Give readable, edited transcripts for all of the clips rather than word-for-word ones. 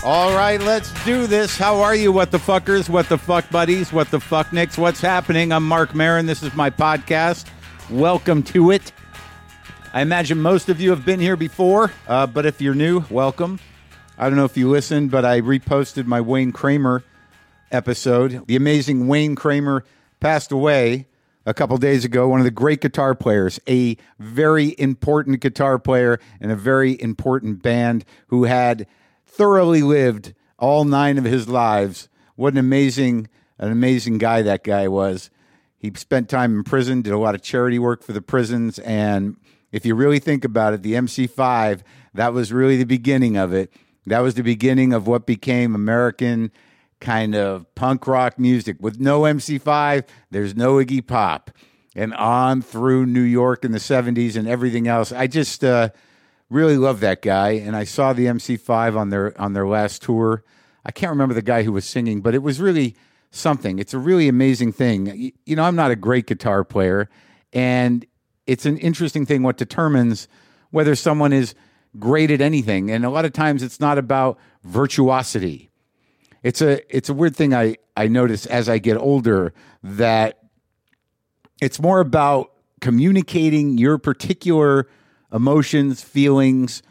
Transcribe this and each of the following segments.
All right, let's do this. How are you, what the fuckers, what the fuck buddies, what the fuck nicks? What's happening? I'm Mark Maron. This is my podcast. Welcome to it. I imagine most of you have been here before, but if you're new, welcome. I don't know if you listened, but I reposted my Wayne Kramer episode. The amazing Wayne Kramer passed away a couple days ago, one of the great guitar players, a very important guitar player in a very important band who had thoroughly lived all 9 of his lives. What an amazing guy that guy was. He spent time in prison, did a lot of charity work for the prisons, and if you really think about it, the MC5, that was really the beginning of it. That was the beginning of what became American kind of punk rock music. With no MC5, there's no Iggy Pop. And on through New York in the 70s and everything else. I just really love that guy, and I saw the MC5 on their last tour. I can't remember the guy who was singing, but it was really something. It's a really amazing thing. You know, I'm not a great guitar player, and it's an interesting thing what determines whether someone is great at anything. And a lot of times it's not about virtuosity. It's a weird thing I notice as I get older, that it's more about communicating your particular emotions, feelings,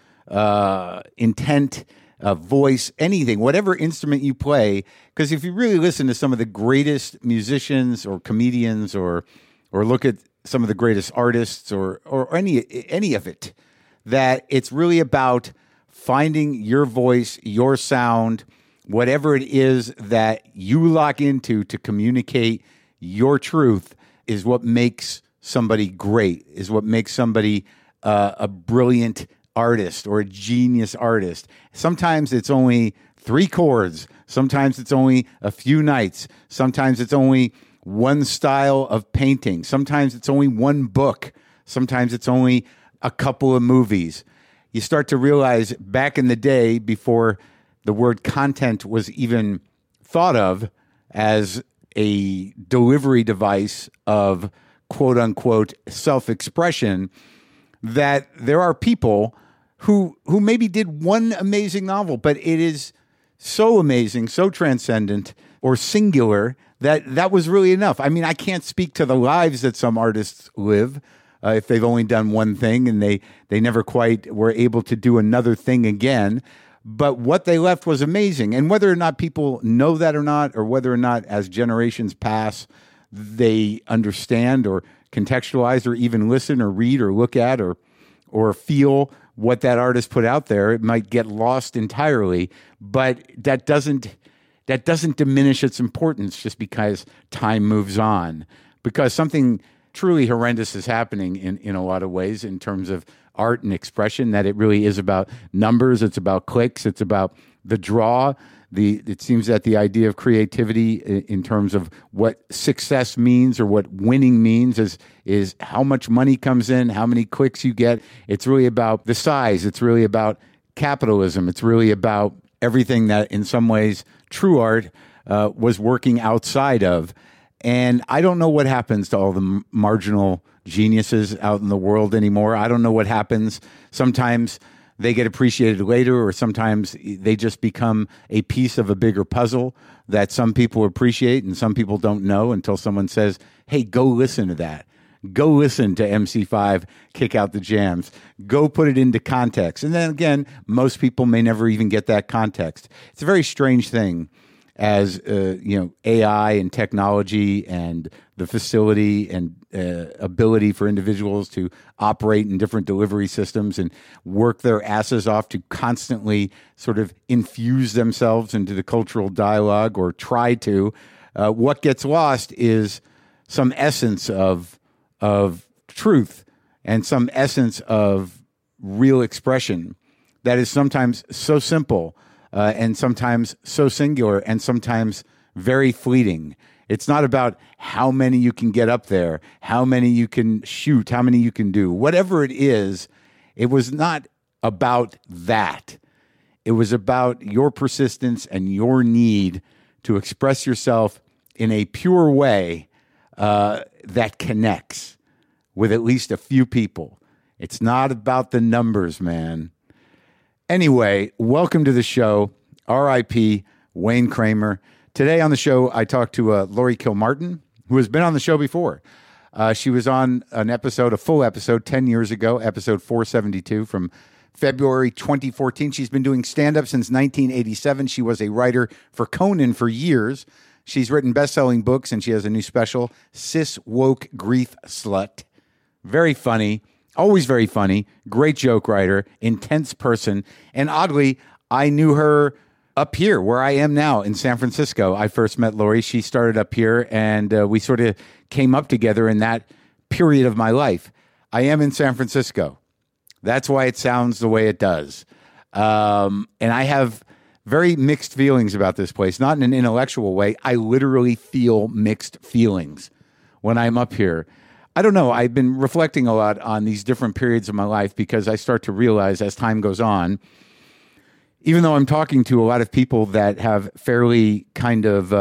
intent, voice, anything, whatever instrument you play. Because if you really listen to some of the greatest musicians or comedians or look at some of the greatest artists or any of it, that it's really about finding your voice, your sound, whatever it is that you lock into to communicate your truth is what makes somebody great, is what makes somebody a brilliant artist or a genius artist. Sometimes it's only 3 chords. Sometimes it's only a few nights. Sometimes it's only one style of painting. Sometimes it's only one book. Sometimes it's only a couple of movies. You start to realize back in the day, before the word content was even thought of as a delivery device of quote unquote self-expression, that there are people who maybe did one amazing novel, but it is so amazing, so transcendent or singular that was really enough. I mean, I can't speak to the lives that some artists live if they've only done one thing and they never quite were able to do another thing again. But what they left was amazing. And whether or not people know that or not, or whether or not as generations pass, they understand or contextualize or even listen or read or look at or feel what that artist put out there, it might get lost entirely. But that doesn't diminish its importance just because time moves on. Because something truly horrendous is happening in a lot of ways in terms of art and expression, that it really is about numbers, it's about clicks, it's about the draw. It seems that the idea of creativity in terms of what success means or what winning means is how much money comes in, how many clicks you get. It's really about the size. It's really about capitalism. It's really about everything that in some ways true art was working outside of. And I don't know what happens to all the marginal geniuses out in the world anymore. I don't know what happens. Sometimes they get appreciated later, or sometimes they just become a piece of a bigger puzzle that some people appreciate and some people don't know until someone says, hey, go listen to that. Go listen to MC5 Kick Out the Jams. Go put it into context. And then again, most people may never even get that context. It's a very strange thing as AI and technology and the facility and ability for individuals to operate in different delivery systems and work their asses off to constantly sort of infuse themselves into the cultural dialogue or try to. What gets lost is some essence of truth and some essence of real expression that is sometimes so simple and sometimes so singular and sometimes very fleeting. It's not about how many you can get up there, how many you can shoot, how many you can do. Whatever it is, it was not about that. It was about your persistence and your need to express yourself in a pure way that connects with at least a few people. It's not about the numbers, man. Anyway, welcome to the show. R.I.P. Wayne Kramer. Today on the show, I talked to Laurie Kilmartin, who has been on the show before. She was on a full episode 10 years ago, episode 472 from February 2014. She's been doing stand-up since 1987. She was a writer for Conan for years. She's written best-selling books, and she has a new special, Cis Woke Grief Slut. Very funny, always very funny, great joke writer, intense person. And oddly, I knew her up here where I am now in San Francisco. I first met Laurie. She started up here, and we sort of came up together in that period of my life. I am in San Francisco. That's why it sounds the way it does. And I have very mixed feelings about this place, not in an intellectual way. I literally feel mixed feelings when I'm up here. I don't know. I've been reflecting a lot on these different periods of my life because I start to realize as time goes on, even though I'm talking to a lot of people that have fairly kind of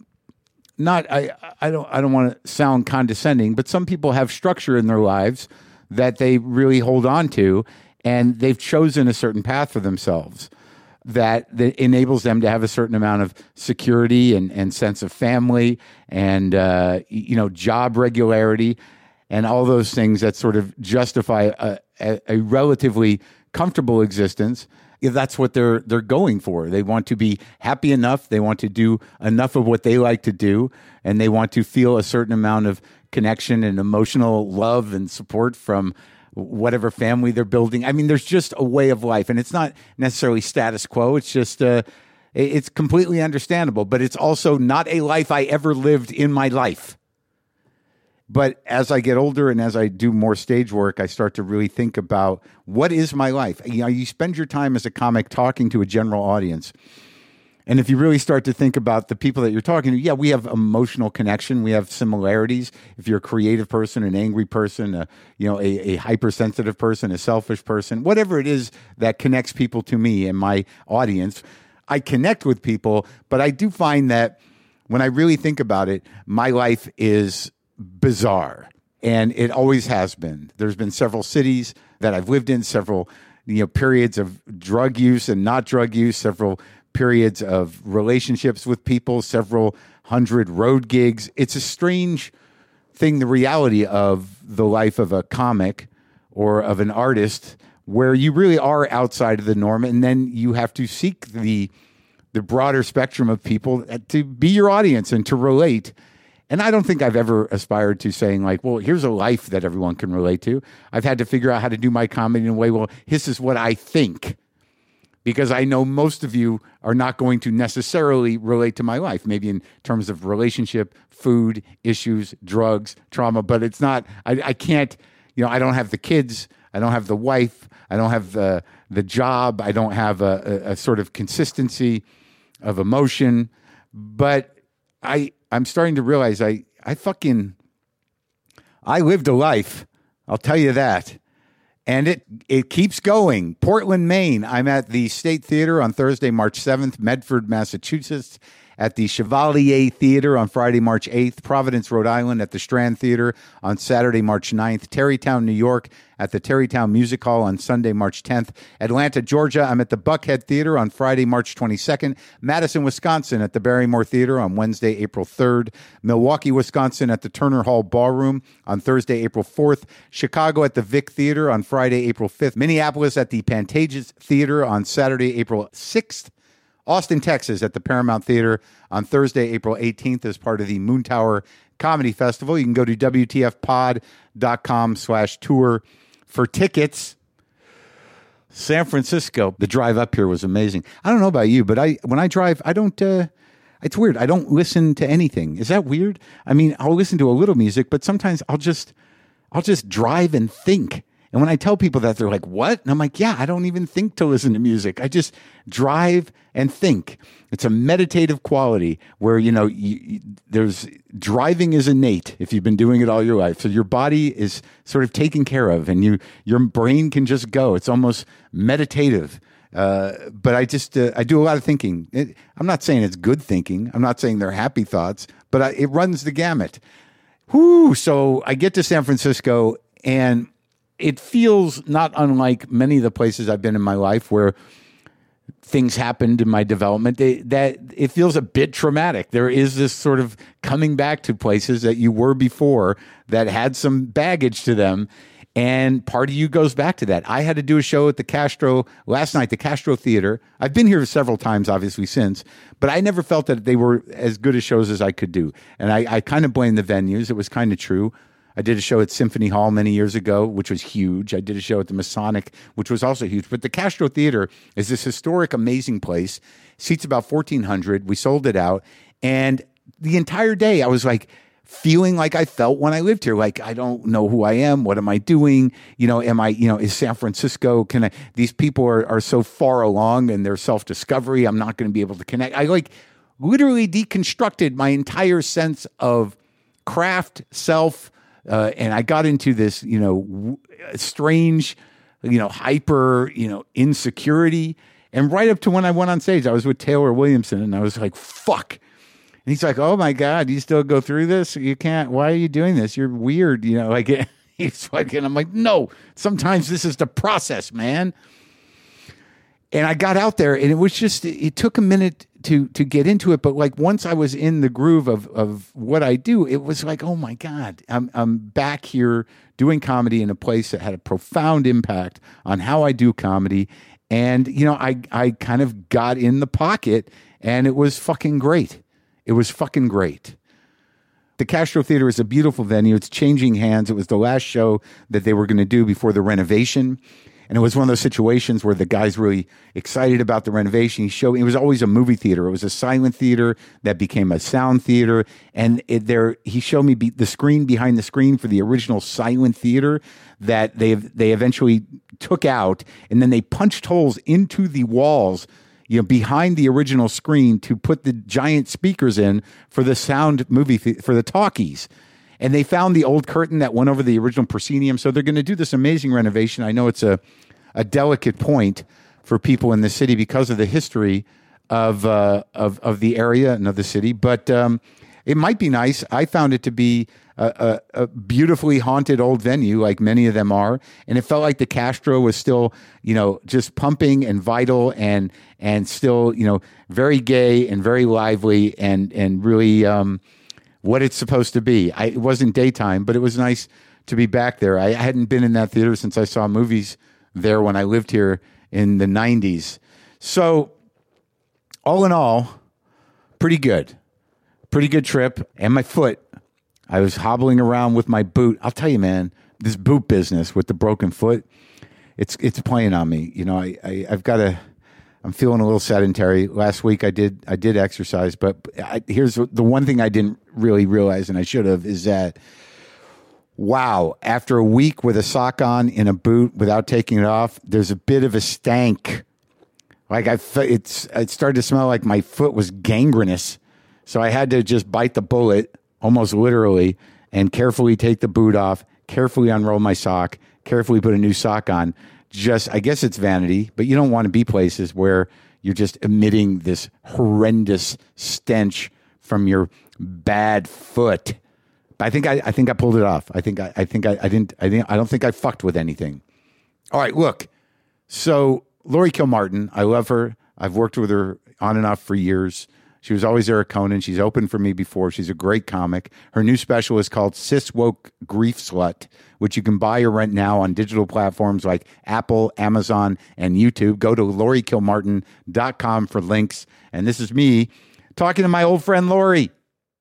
I don't want to sound condescending, but some people have structure in their lives that they really hold on to, and they've chosen a certain path for themselves that enables them to have a certain amount of security and sense of family and job regularity and all those things that sort of justify a relatively comfortable existence. That's what they're going for. They want to be happy enough. They want to do enough of what they like to do, and they want to feel a certain amount of connection and emotional love and support from whatever family they're building. I mean, there's just a way of life, and it's not necessarily status quo. It's just it's completely understandable, but it's also not a life I ever lived in my life. But as I get older and as I do more stage work, I start to really think about what is my life. You spend your time as a comic talking to a general audience. And if you really start to think about the people that you're talking to, yeah, we have emotional connection. We have similarities. If you're a creative person, an angry person, a hypersensitive person, a selfish person, whatever it is that connects people to me and my audience, I connect with people. But I do find that when I really think about it, my life is bizarre, and it always has been. There's been several cities that I've lived in, several periods of drug use and not drug use, several periods of relationships with people, several hundred road gigs. It's a strange thing, the reality of the life of a comic or of an artist, where you really are outside of the norm, and then you have to seek the broader spectrum of people to be your audience and to relate. And I don't think I've ever aspired to saying like, well, here's a life that everyone can relate to. I've had to figure out how to do my comedy in a way, well, this is what I think. Because I know most of you are not going to necessarily relate to my life, maybe in terms of relationship, food, issues, drugs, trauma, but it's not, I can't, I don't have the kids, I don't have the wife, I don't have the job, I don't have a sort of consistency of emotion, but I'm starting to realize I lived a life, I'll tell you that. And it keeps going. Portland, Maine. I'm at the State Theater on Thursday, March 7th. Medford, Massachusetts at the Chevalier Theater on Friday, March 8th. Providence, Rhode Island at the Strand Theater on Saturday, March 9th. Tarrytown, New York at the Tarrytown Music Hall on Sunday, March 10th. Atlanta, Georgia. I'm at the Buckhead Theater on Friday, March 22nd. Madison, Wisconsin at the Barrymore Theater on Wednesday, April 3rd. Milwaukee, Wisconsin at the Turner Hall Ballroom on Thursday, April 4th. Chicago at the Vic Theater on Friday, April 5th. Minneapolis at the Pantages Theater on Saturday, April 6th. Austin, Texas at the Paramount Theater on Thursday, April 18th as part of the Moon Tower Comedy Festival. You can go to WTFpod.com/tour for tickets. San Francisco, the drive up here was amazing. I don't know about you, but when I drive, I don't, it's weird. I don't listen to anything. Is that weird? I mean, I'll listen to a little music, but sometimes I'll just drive and think. And when I tell people that, they're like, what? And I'm like, yeah, I don't even think to listen to music. I just drive and think. It's a meditative quality where, there's driving is innate if you've been doing it all your life. So your body is sort of taken care of and your brain can just go. It's almost meditative. But I do a lot of thinking. I'm not saying it's good thinking. I'm not saying they're happy thoughts, but it runs the gamut. So I get to San Francisco and it feels not unlike many of the places I've been in my life where things happened in my development that it feels a bit traumatic. There is this sort of coming back to places that you were before that had some baggage to them. And part of you goes back to that. I had to do a show at the Castro last night, the Castro Theater. I've been here several times, obviously, since, but I never felt that they were as good a shows as I could do. And I kind of blame the venues. It was kind of true. I did a show at Symphony Hall many years ago, which was huge. I did a show at the Masonic, which was also huge. But the Castro Theater is this historic, amazing place. Seats about 1,400. We sold it out. And the entire day, I was like, feeling like I felt when I lived here. Like, I don't know who I am. What am I doing? Am I, is San Francisco, these people are so far along in their self-discovery. I'm not going to be able to connect. I literally deconstructed my entire sense of craft, self, and I got into this, strange, hyper, insecurity. And right up to when I went on stage, I was with Taylor Williamson and I was like, fuck. And he's like, oh my God, you still go through this? You can't, why are you doing this? You're weird, he's like, and I'm like, no, sometimes this is the process, man. And I got out there and it was just, it took a minute to get into it. But like once I was in the groove of what I do, it was like, oh my God, I'm back here doing comedy in a place that had a profound impact on how I do comedy. And, I kind of got in the pocket and it was fucking great. It was fucking great. The Castro Theater is a beautiful venue. It's changing hands. It was the last show that they were going to do before the renovation. And it was one of those situations where the guy's really excited about the renovation. It was always a movie theater. It was a silent theater that became a sound theater. And he showed me the screen behind the screen for the original silent theater that they eventually took out. And then they punched holes into the walls behind the original screen to put the giant speakers in for the sound movie, for the talkies. And they found the old curtain that went over the original proscenium. So they're going to do this amazing renovation. I know it's a delicate point for people in the city because of the history of the area and of the city. But it might be nice. I found it to be a beautifully haunted old venue, like many of them are, and it felt like the Castro was still, just pumping and vital and still, very gay and very lively and really what it's supposed to be. It wasn't daytime, but it was nice to be back there. I hadn't been in that theater since I saw movies there when I lived here in the 90s. So, all in all, pretty good trip. And my foot, I was hobbling around with my boot. I'll tell you, man, this boot business with the broken foot, it's playing on me. I'm feeling a little sedentary. Last week I did exercise, but here's the one thing I didn't really realize, and I should have, is that, wow, after a week with a sock on in a boot without taking it off, there's a bit of a stank. Like it started to smell like my foot was gangrenous. So I had to just bite the bullet, almost literally, and carefully take the boot off, carefully unroll my sock, carefully put a new sock on. I guess it's vanity, but you don't want to be places where you're just emitting this horrendous stench from your bad foot. But I think I pulled it off. I don't think I fucked with anything. All right, look. So Laurie Kilmartin, I love her. I've worked with her on and off for years. She was always there at Conan. She's opened for me before. She's a great comic. Her new special is called Cis Woke Grief Slut, which you can buy or rent now on digital platforms like Apple, Amazon, and YouTube. Go to lauriekilmartin.com for links. And this is me talking to my old friend Laurie.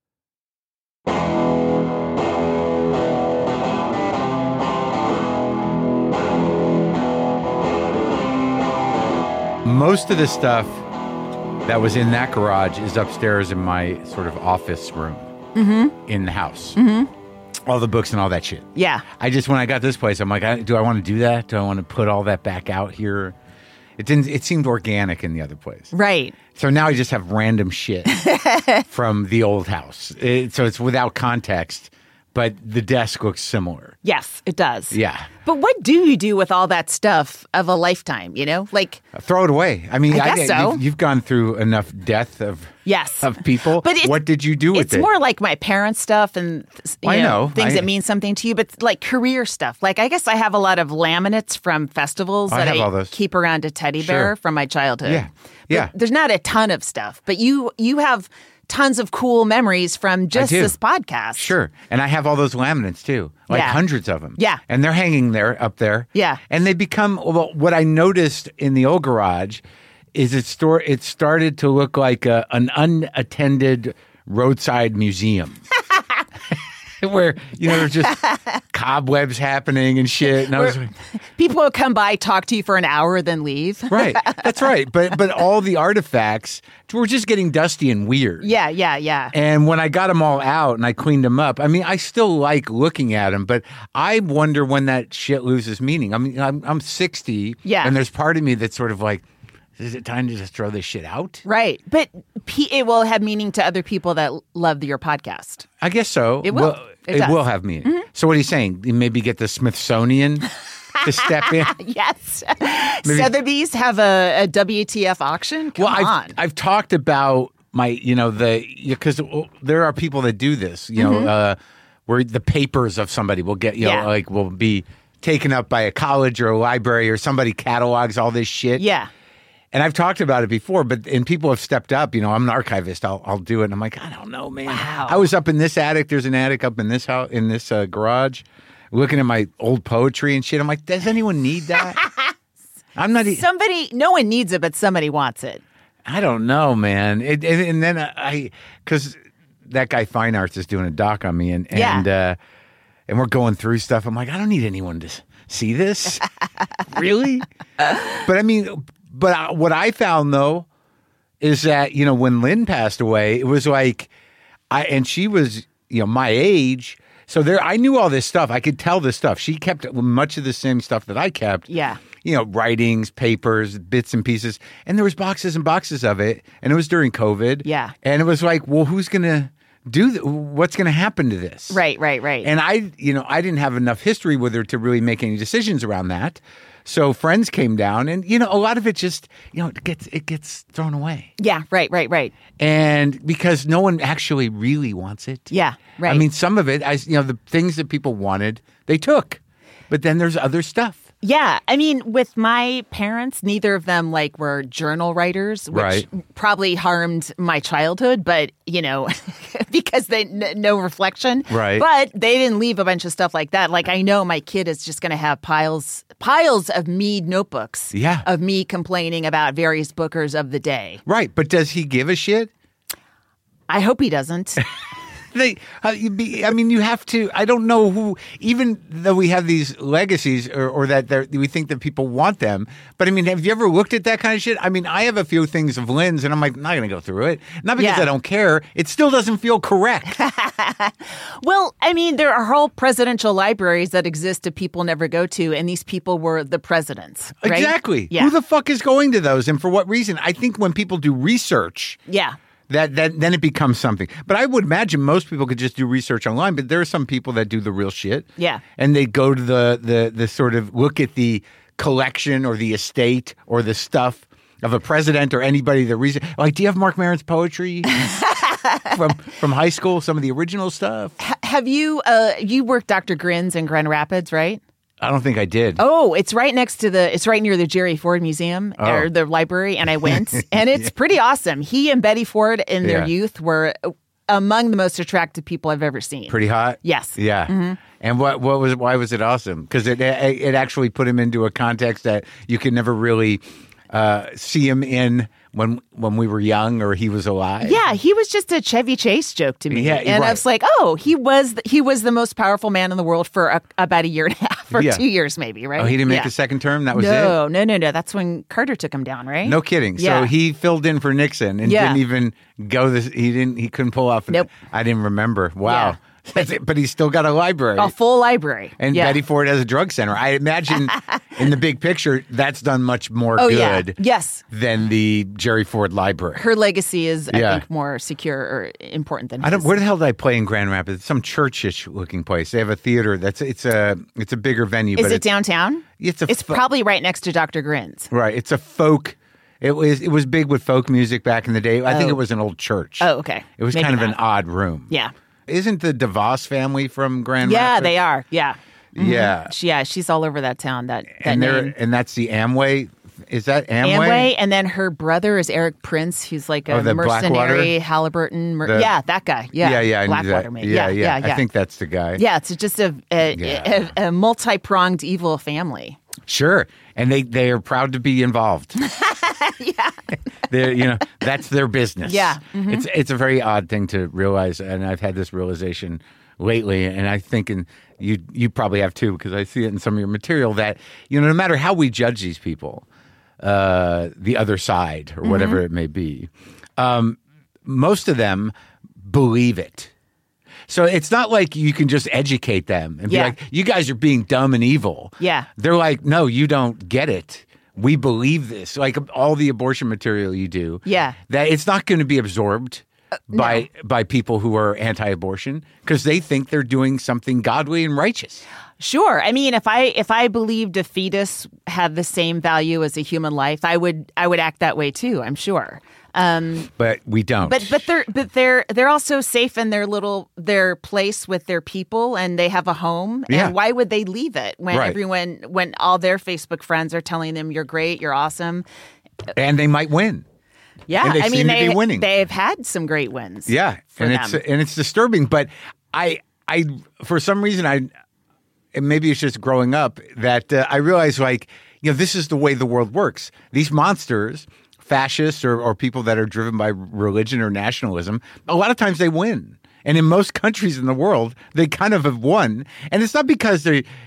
Most of the stuff that was in that garage is upstairs in my sort of office room in the house. Mm-hmm. All the books and all that shit. Yeah. When I got this place, I'm like, do I want to do that? Do I want to put all that back out here? It seemed organic in the other place. Right. So now I just have random shit from the old house. So it's without context. but the desk looks similar. Yes, it does. Yeah. But what do you do with all that stuff of a lifetime, you know? Like, throw it away. I mean, I guess so. You've gone through enough death of yes. of people. But what did you do with it? It's more like my parents' stuff and I know. things that mean something to you, but like career stuff. Like, I guess I have a lot of laminates from festivals that have all I those. keep around a teddy bear from my childhood. Yeah. But Yeah. there's not a ton of stuff, but you have tons of cool memories from just do. this podcast. Sure. And I have all those laminates too, like Yeah. hundreds of them. Yeah. And they're hanging there, up there. Yeah. And they become, well, what I noticed in the old garage is it started to look like an unattended roadside museum. Where, there's just cobwebs happening and shit. And I was like, People will come by, talk to you for an hour, then leave. right. That's right. But all the artifacts were just getting dusty and weird. Yeah. And when I got them all out and I cleaned them up, I mean, I still like looking at them, but I wonder when that shit loses meaning. I mean, I'm 60, and there's part of me that's sort of like, is it time to just throw this shit out? Right. But it will have meaning to other people that love your podcast. I guess so. It will. Well, It does. will have meaning. Mm-hmm. So what are you saying? You maybe get the Smithsonian to step in? Yes. Sotheby's have a WTF auction? Come on. I've talked about my, because there are people that do this, where the papers of somebody will get, will be taken up by a college or a library or somebody catalogs all this shit. Yeah. And I've talked about it before, and people have stepped up. I'm an archivist. I'll do it. And I'm like, I don't know, man. Wow. I was up in this attic. There's an attic up in this house, in this garage, looking at my old poetry and shit. I'm like, does anyone need that? I'm not. No one needs it, but somebody wants it. I don't know, man. And then because that guy Fine Arts is doing a doc on me, and we're going through stuff. I'm like, I don't need anyone to see this. Really? But I mean. But what I found, though, is that, when Lynn passed away, it was like, and she was, my age. So I knew all this stuff. I could tell this stuff. She kept much of the same stuff that I kept. Yeah. Writings, papers, bits and pieces. And there was boxes and boxes of it. And it was during COVID. Yeah. And it was like, well, who's going to what's going to happen to this? Right. And I didn't have enough history with her to really make any decisions around that. So friends came down, and a lot of it just it gets thrown away. Yeah, right. And because no one actually really wants it. Yeah, right. I mean, some of it, the things that people wanted, they took, but then there's other stuff. Yeah, I mean, with my parents, neither of them were journal writers, which probably harmed my childhood, but because they no reflection. Right. But they didn't leave a bunch of stuff like that. Like, I know my kid is just going to have piles of me notebooks. Yeah. Of me complaining about various bookers of the day. Right, but does he give a shit? I hope he doesn't. You have to. I don't know who. Even though we have these legacies, or that we think that people want them, but I mean, have you ever looked at that kind of shit? I mean, I have a few things of Lynn's, and I'm like, I'm not going to go through it. Not because I don't care. It still doesn't feel correct. Well, I mean, there are whole presidential libraries that exist that people never go to, and these people were the presidents. Right? Exactly. Yeah. Who the fuck is going to those, and for what reason? I think when people do research. Yeah. That then it becomes something. But I would imagine most people could just do research online, but there are some people that do the real shit. Yeah. And they go to the sort of look at the collection or the estate or the stuff of a president or anybody that reason. Like, do you have Mark Maron's poetry from high school, some of the original stuff? Have you you worked Dr. Grin's in Grand Rapids, right? I don't think I did. Oh, it's right near the Jerry Ford Museum or the library, and I went, and it's pretty awesome. He and Betty Ford in their youth were among the most attractive people I've ever seen. Pretty hot? Yes. Yeah. Mm-hmm. And why was it awesome? Because it actually put him into a context that you could never really see him in when we were young or he was alive. Yeah, he was just a Chevy Chase joke to me. Yeah, and I was like, oh, he was the most powerful man in the world for about a year and a half or 2 years maybe, right? Oh, he didn't make a second term? That was it? No. That's when Carter took him down, right? No kidding. Yeah. So he filled in for Nixon and didn't even go he couldn't pull off. Nope. I didn't remember. Wow. Yeah. But he's still got a library. A full library. And Betty Ford has a drug center. I imagine in the big picture, that's done much more good yes. than the Jerry Ford Library. Her legacy is, I think, more secure or important than his. Where the hell did I play in Grand Rapids? It's some churchish looking place. They have a theater it's a bigger venue. Is it downtown? It's probably right next to Dr. Grin's. Right. It's a folk. It was big with folk music back in the day. I think it was an old church. Oh, okay. It was kind of an odd room. Yeah. Isn't the DeVos family from Grand Rapids? Yeah, they are. Yeah. Mm-hmm. Yeah. She's all over that town. And that's the Amway. Is that Amway? Amway, and then her brother is Eric Prince, who's like a mercenary Halliburton. That guy. Yeah, Blackwater mate. Yeah. I think that's the guy. Yeah, it's just a multi-pronged evil family. Sure, and they are proud to be involved. Yeah, that's their business. Yeah, mm-hmm. It's a very odd thing to realize, and I've had this realization lately, and I think you probably have too, because I see it in some of your material that no matter how we judge these people, the other side or whatever it may be, most of them believe it. So it's not like you can just educate them and be like, you guys are being dumb and evil. Yeah. They're like, no, you don't get it. We believe this. Like all the abortion material you do. Yeah. That it's not going to be absorbed by people who are anti-abortion because they think they're doing something godly and righteous. Sure. I mean, if I believed a fetus had the same value as a human life, I would act that way too, I'm sure. But we don't. But they're also safe in their place with their people, and they have a home. Yeah. And why would they leave it when all their Facebook friends are telling them you're great, you're awesome, and they might win. Yeah, and they seem to be winning. They've had some great wins. Yeah, and it's disturbing. But I for some reason and maybe it's just growing up that I realize this is the way the world works. These monsters. Fascists or people that are driven by religion or nationalism, a lot of times they win. And in most countries in the world, they kind of have won. And it's not because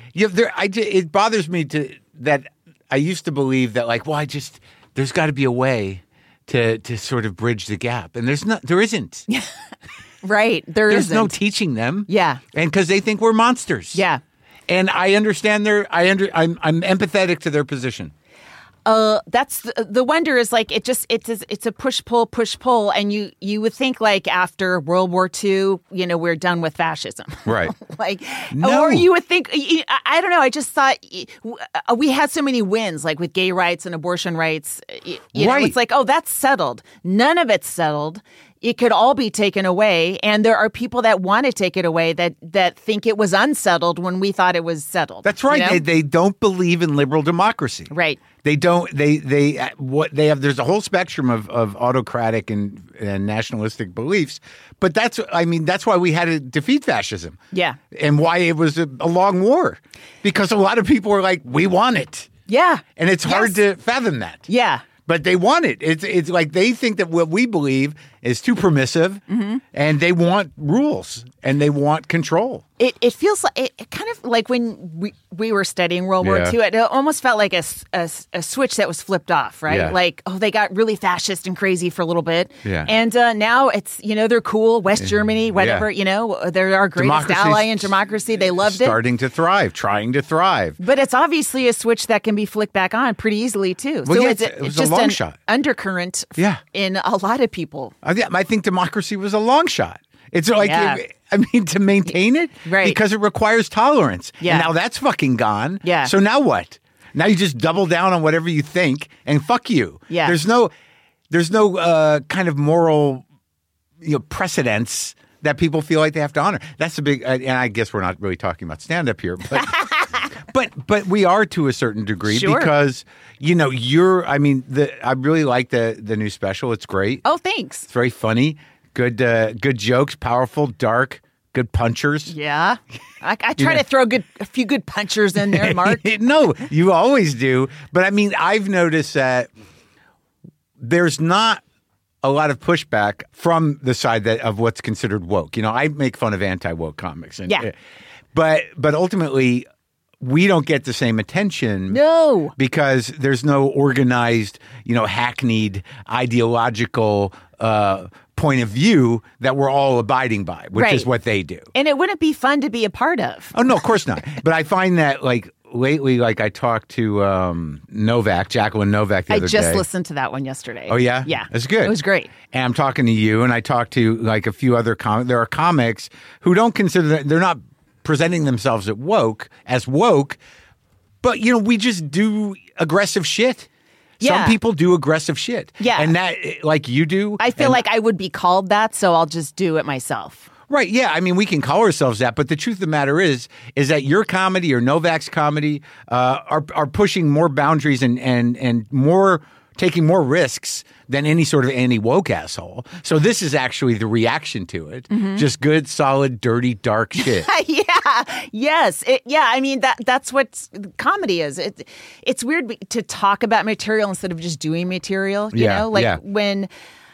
it bothers me that I used to believe that there's got to be a way to sort of bridge the gap. And there isn't. Right. There's no teaching them. Yeah. And because they think we're monsters. Yeah. And I understand I'm empathetic to their position. That's the wonder is it's a push pull, and you would think after World War II, we're done with fascism, right? Or you would think I don't know. I just thought we had so many wins, with gay rights and abortion rights. Right. It's that's settled. None of it's settled. It could all be taken away, and there are people that want to take it away that think it was unsettled when we thought it was settled. That's right. They don't believe in liberal democracy. Right. They don't. They have. There's a whole spectrum of autocratic and nationalistic beliefs, but that's why we had to defeat fascism. Yeah. And why it was a long war, because a lot of people were like, we want it. Yeah. And it's hard to fathom that. Yeah. But they want it. It's like they think that what we believe is too permissive, and they want rules and they want control. It feels like it kind of like when we were studying World War II. It almost felt like a switch that was flipped off, right? Yeah. They got really fascist and crazy for a little bit, and now it's they're cool. West Germany, whatever, they're our greatest ally in democracy. They loved starting to thrive, trying to thrive. But it's obviously a switch that can be flicked back on pretty easily too. Well, so it was just a long an shot. Undercurrent in a lot of people. I think democracy was a long shot. It's to maintain it, right? Because it requires tolerance. Yeah. And now that's fucking gone. Yeah. So now what? Now you just double down on whatever you think and fuck you. Yeah. There's no kind of moral, precedents that people feel like they have to honor. That's the big. And I guess we're not really talking about stand up here, but but we are to a certain degree because I really like the new special. It's great. Oh, thanks. It's very funny. Good jokes, powerful, dark, good punchers. Yeah. I try to throw a few good punchers in there, Mark. No, you always do. But I've noticed that there's not a lot of pushback from the side of what's considered woke. I make fun of anti-woke comics. But ultimately, we don't get the same attention. No. Because there's no organized, hackneyed, ideological point of view that we're all abiding by, which is what they do. And it wouldn't be fun to be a part of. Oh, no, of course not. But I find that lately, like I talked to Novak, Jacqueline Novak the other day. I just listened to that one yesterday. Oh, yeah? Yeah. It's good. It was great. And I'm talking to you, and I talked to like a few other comics. There are comics who don't consider that, they're not presenting themselves as woke, but, we just do aggressive shit. Yeah. Some people do aggressive shit. Yeah. And that, like you do. I feel like I would be called that, so I'll just do it myself. Right, yeah. I mean, we can call ourselves that, but the truth of the matter is that your comedy or Novak's comedy are pushing more boundaries and more taking more risks than any sort of anti-woke asshole. So this is actually the reaction to it. Mm-hmm. Just good, solid, dirty, dark shit. Yeah. Yes. I mean, that's what comedy is. It's weird to talk about material instead of just doing material. You know, when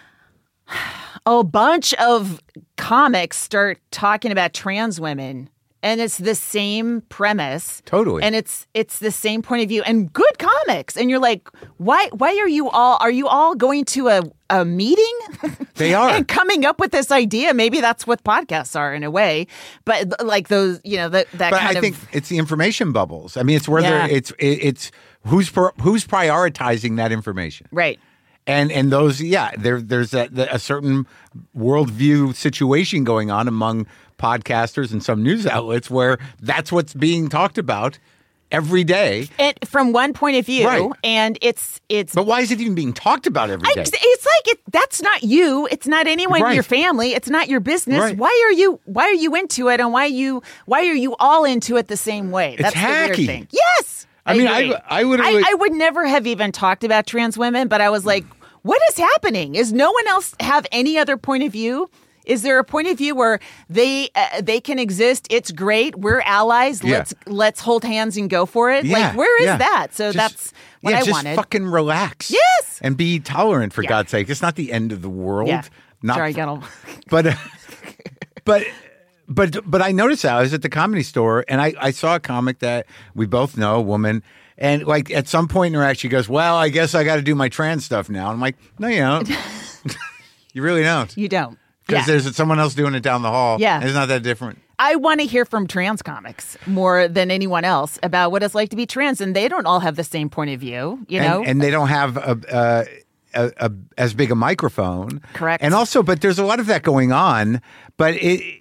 a bunch of comics start talking about trans women, and it's the same premise. Totally. And it's the same point of view and good comics. And you're like, why are you all going to a meeting? They are. And coming up with this idea. Maybe that's what podcasts are in a way. But like those, I think it's the information bubbles. I mean, it's where it's who's prioritizing that information. Right. And those, there's a certain worldview situation going on among podcasters and some news outlets where that's what's being talked about every day. And from one point of view, right. And it's. But why is it even being talked about every day? It's like that's not you. It's not anyone in your family. It's not your business. Right. Why are you into it? And why are you all into it the same way? It's that's hacky. The weird thing. Yes. I would never have even talked about trans women, but I was like, what is happening? Is no one else have any other point of view? Is there a point of view where they can exist? It's great. We're allies. Yeah. Let's hold hands and go for it. Yeah. Like, where is that? So that's what I wanted. Just fucking relax. Yes. And be tolerant, for God's sake. It's not the end of the world. Yeah. Sorry, I got all... But I noticed that. I was at the Comedy Store, and I saw a comic that we both know, a woman. And like at some point in her act, she goes, well, I guess I got to do my trans stuff now. And I'm like, no, you don't. You really don't. You don't. Because there's someone else doing it down the hall. Yeah. It's not that different. I want to hear from trans comics more than anyone else about what it's like to be trans. And they don't all have the same point of view, know? And they don't have as big a microphone. Correct. And also, but there's a lot of that going on. But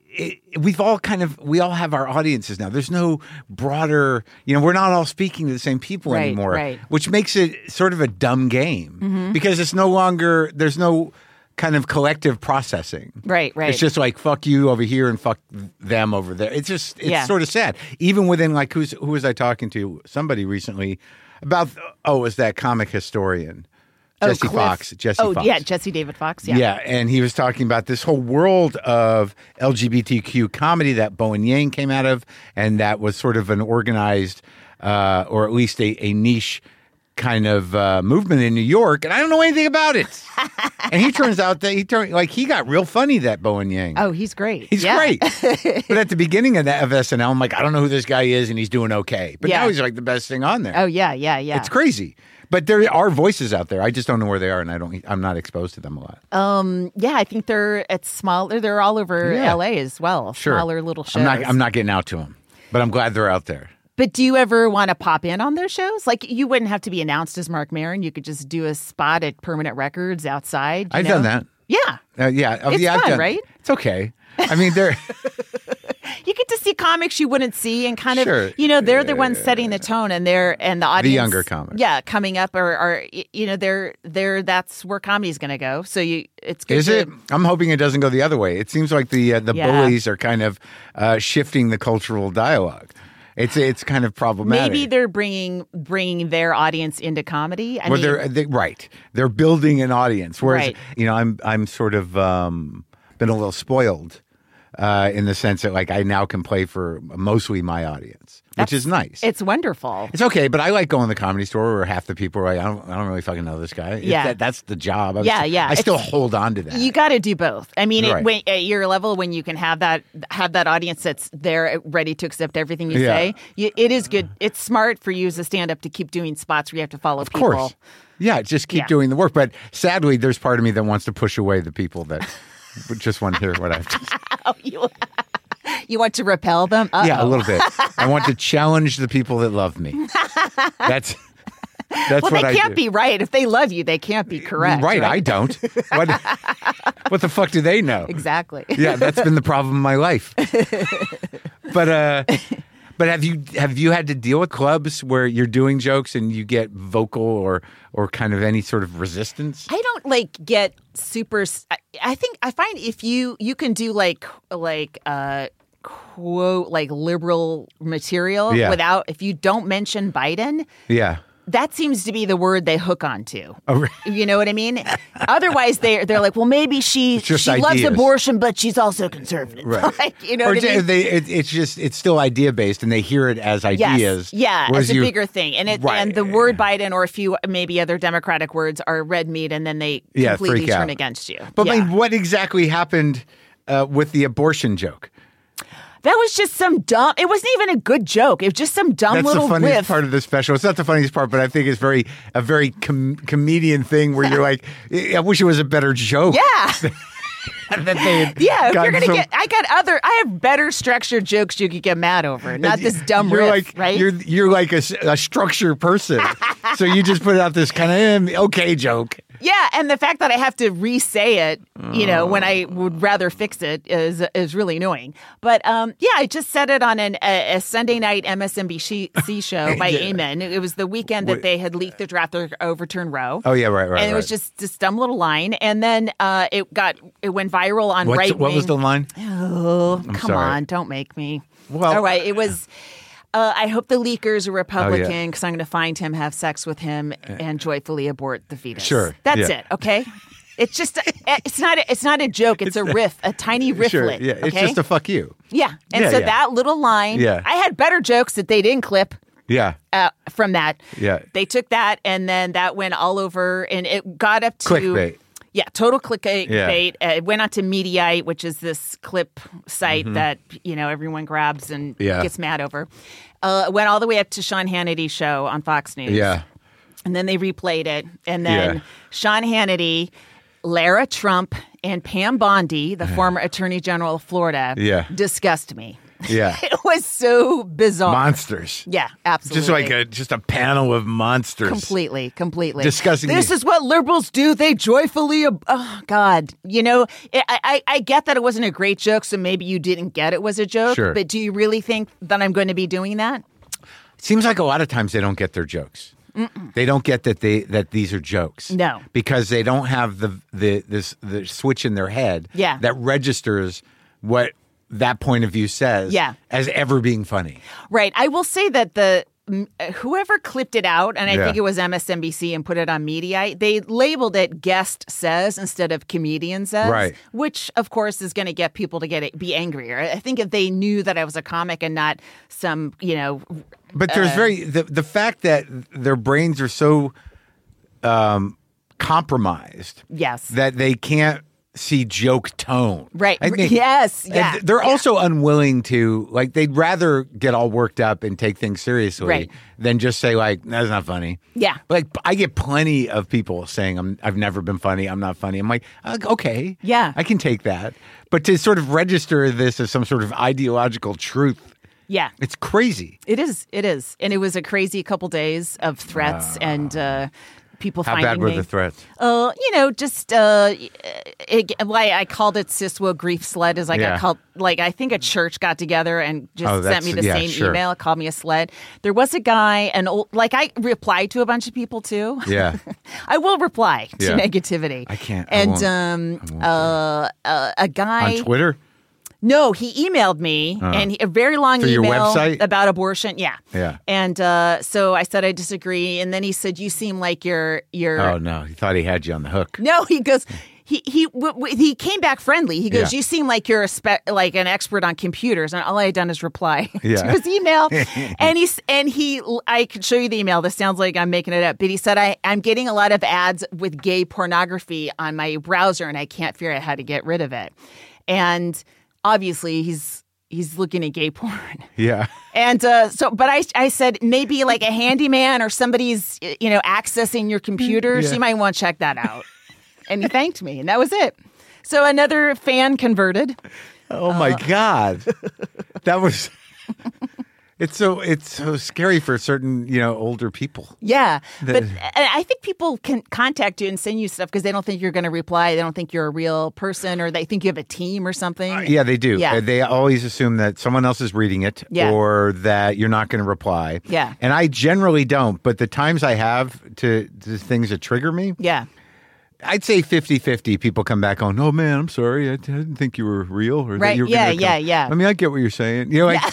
we all have our audiences now. There's no broader, we're not all speaking to the same people anymore. Right. Which makes it sort of a dumb game because it's no longer, there's no kind of collective processing. Right. It's just like, fuck you over here and fuck them over there. It's sort of sad. Even within like, who was I talking to? Somebody recently about, was that comic historian. Jesse Fox. Yeah, Jesse David Fox. Yeah. Yeah, and he was talking about this whole world of LGBTQ comedy that Bowen Yang came out of, and that was sort of an organized, or at least a niche kind of movement in New York, and I don't know anything about it. And he turns out that he got real funny, that Bowen Yang. Oh, he's great. He's great. But at the beginning of SNL, I'm like, I don't know who this guy is, and he's doing okay. But now he's like the best thing on there. Oh, yeah. It's crazy. But there are voices out there. I just don't know where they are, and I'm not exposed to them a lot. I think they're all over LA as well. Sure. Smaller little shows. I'm not getting out to them, but I'm glad they're out there. But do you ever want to pop in on those shows? Like, you wouldn't have to be announced as Marc Maron. You could just do a spot at Permanent Records outside. I've done that. Yeah. It's fun, right? It's okay. I mean, they're... You get to see comics you wouldn't see, and kind of, sure. They're the ones setting the tone, and the audience, the younger comics, coming up, or they're that's where comedy's going to go. So it's good. Is it? I'm hoping it doesn't go the other way. It seems like the bullies are kind of shifting the cultural dialogue. It's kind of problematic. Maybe they're bringing their audience into comedy. They're building an audience. Whereas right. I'm sort of been a little spoiled. In the sense that, like, I now can play for mostly my audience, which is nice. It's wonderful. It's okay, but I like going to the Comedy Store where half the people are like, I don't really fucking know this guy. Yeah. That's the job. I still hold on to that. You got to do both. I mean, right. When, at your level, when you can have that audience that's there ready to accept everything you say, it is good. It's smart for you as a stand-up to keep doing spots where you have to follow people. Of course. Yeah, just keep doing the work. But sadly, there's part of me that wants to push away the people that... just want to hear what I have to say. You want to repel them? Uh-oh. Yeah, a little bit. I want to challenge the people that love me. That's well, what I do. they can't be right. If they love you, they can't be correct. Right, I don't. What the fuck do they know? Exactly. Yeah, that's been the problem in my life. But have you had to deal with clubs where you're doing jokes and you get vocal or kind of any sort of resistance? I don't get super. I find if you can do quote liberal material without, if you don't mention Biden. Yeah. That seems to be the word they hook onto. Oh, right. You know what I mean? Otherwise, they're like, well, maybe she loves abortion, but she's also conservative. Right. You know what I mean? It's still idea based, and they hear it as ideas. Yes. Yeah, as a bigger thing, and the word Biden or a few maybe other Democratic words are red meat, and then they completely turn against you. But I mean, what exactly happened with the abortion joke? That was just some dumb. It wasn't even a good joke. It was just some dumb little riff. That's the funniest part of the special. It's not the funniest part, but I think it's a very comedian thing where you're like, I wish it was a better joke. Yeah. If you're gonna get, I have better structured jokes you could get mad over, not this dumb riff, right? You're like a structured person, so you just put out this kind of okay joke. Yeah, and the fact that I have to re-say it, when I would rather fix it is really annoying. But I just said it on a Sunday night MSNBC show by Amen. It was the weekend that they had leaked the draft to overturn Roe. Oh yeah, right. And it was just this dumb little line, and then it went viral on right wing. What was the line? Oh, come on, don't make me. Well, all right, it was. I hope the leaker's a Republican because I'm going to find him, have sex with him, and joyfully abort the fetus. Sure, that's it. Okay, it's just it's not a joke. It's a riff, a tiny rifflet. Sure, yeah, okay? It's just a fuck you. Yeah, and that little line. Yeah. I had better jokes that they didn't clip. Yeah. From that. Yeah. They took that, and then that went all over, and it got up to clickbait. Yeah, total clickbait. Yeah. It went on to Mediaite, which is this clip site that everyone grabs and gets mad over. It went all the way up to Sean Hannity's show on Fox News. Yeah, and then they replayed it, and then Sean Hannity, Lara Trump, and Pam Bondi, the former Attorney General of Florida, disgust me. Yeah. It was so bizarre. Monsters. Yeah, absolutely. Just a panel of monsters. Completely. Discussing. This is what liberals do. They joyfully. Oh, God. I get that it wasn't a great joke, so maybe you didn't get it was a joke. Sure. But do you really think that I'm going to be doing that? It seems like a lot of times they don't get their jokes. They don't get that these are jokes. No. Because they don't have the switch in their head that registers what that point of view says as ever being funny. Right. I will say that whoever clipped it out, and I think it was MSNBC and put it on Mediaite, they labeled it guest says instead of comedian says, right. Which of course is going to get people to be angrier. I think if they knew that I was a comic and not some, But there's the fact that their brains are so compromised that they can't see joke tone. Right. Yes. Yeah. They're also unwilling to, they'd rather get all worked up and take things seriously than just say, that's not funny. Yeah. I get plenty of people saying, I've never been funny. I'm not funny. I'm like, okay. Yeah. I can take that. But to sort of register this as some sort of ideological truth. Yeah. It's crazy. It is. And it was a crazy couple days of threats and people How finding me. bad were the threats? I called it Siswa grief sled as I got called. I think a church got together and just sent me the same email, called me a sled. There was a guy, I replied to a bunch of people too. Yeah. I will reply to negativity. I can't. And a guy on Twitter. No, he emailed me and a very long email your website? About abortion. Yeah. Yeah. And so I said I disagree, and then he said you seem like you're. Oh no, he thought he had you on the hook. No, he goes. He came back friendly. He goes, you seem like you're an expert on computers, and all I had done is reply to his email. and I could show you the email. This sounds like I'm making it up, but he said I'm getting a lot of ads with gay pornography on my browser, and I can't figure out how to get rid of it. And obviously, he's looking at gay porn. Yeah. And but I said maybe like a handyman or somebody's accessing your computers. You might want to check that out. And he thanked me, and that was it. So another fan converted. Oh my God. That was. It's so scary for certain, older people. Yeah. But I think people can contact you and send you stuff because they don't think you're going to reply. They don't think you're a real person, or they think you have a team or something. Yeah, they do. Yeah. They always assume that someone else is reading it or that you're not going to reply. Yeah. And I generally don't. But the times I have to things that trigger me. Yeah. I'd say 50-50. People come back on, oh, man, I'm sorry. I didn't think you were real. Or right. That you were Yeah. I mean, I get what you're saying.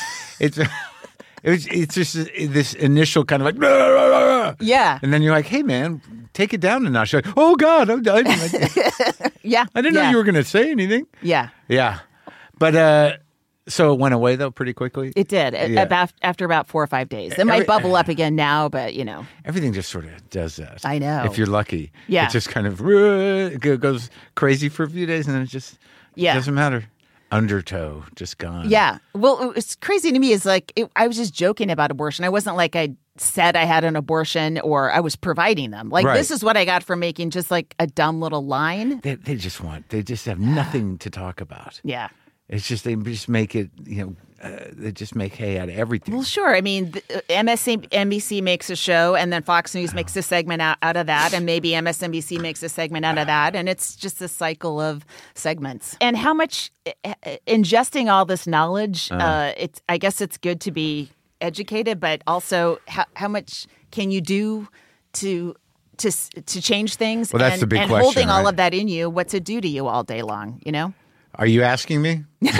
It's just this initial kind of like, blah, blah, blah. Yeah. And then you're like, hey, man, take it down a notch. Like, oh, God, I'm done. Yeah. I didn't know you were going to say anything. Yeah. Yeah. But so it went away, though, pretty quickly? It did. After about 4 or 5 days. It might bubble up again now, but, Everything just sort of does that. I know. If you're lucky. Yeah. It just kind of it goes crazy for a few days, and then it just doesn't matter. Undertow, just gone. Yeah. Well, it's crazy to me is like, I was just joking about abortion. I wasn't like I said I had an abortion or I was providing them. Like, This is what I got for making just like a dumb little line. They just have nothing to talk about. Yeah. It's just, they just make it, they just make hay out of everything. Well, sure. I mean, MSNBC makes a show, and then Fox News makes a segment out of that, and maybe MSNBC makes a segment out of that, and it's just a cycle of segments. And how much ingesting all this knowledge, I guess it's good to be educated, but also how much can you do to change things? Well, that's the big question. And holding all right? of that in you, what's it do to you all day long, Are you asking me?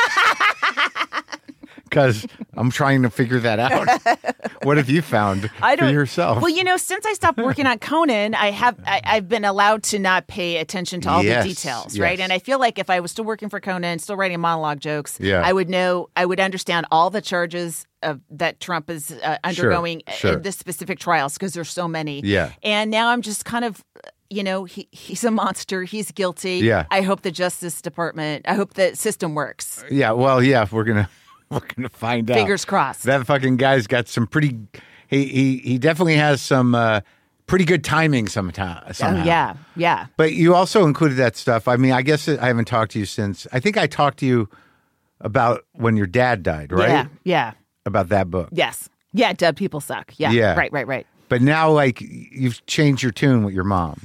Because I'm trying to figure that out. What have you found for yourself? Well, since I stopped working on Conan, I've been allowed to not pay attention to all the details, right? And I feel like if I was still working for Conan, still writing monologue jokes, I would understand all the charges that Trump is undergoing in this specific trials, because there's so many. Yeah. And now I'm just kind of, he's a monster. He's guilty. Yeah. I hope the Justice Department, I hope the system works. Yeah. Well, yeah, we're gonna find out. Fingers crossed. That fucking guy's got some pretty. He definitely has some pretty good timing sometimes. Oh, yeah. But you also included that stuff. I mean, I guess I haven't talked to you since. I think I talked to you about when your dad died, right? Yeah. About that book. Yes. Yeah. Dead people suck. Yeah. Right. But now, like, you've changed your tune with your mom.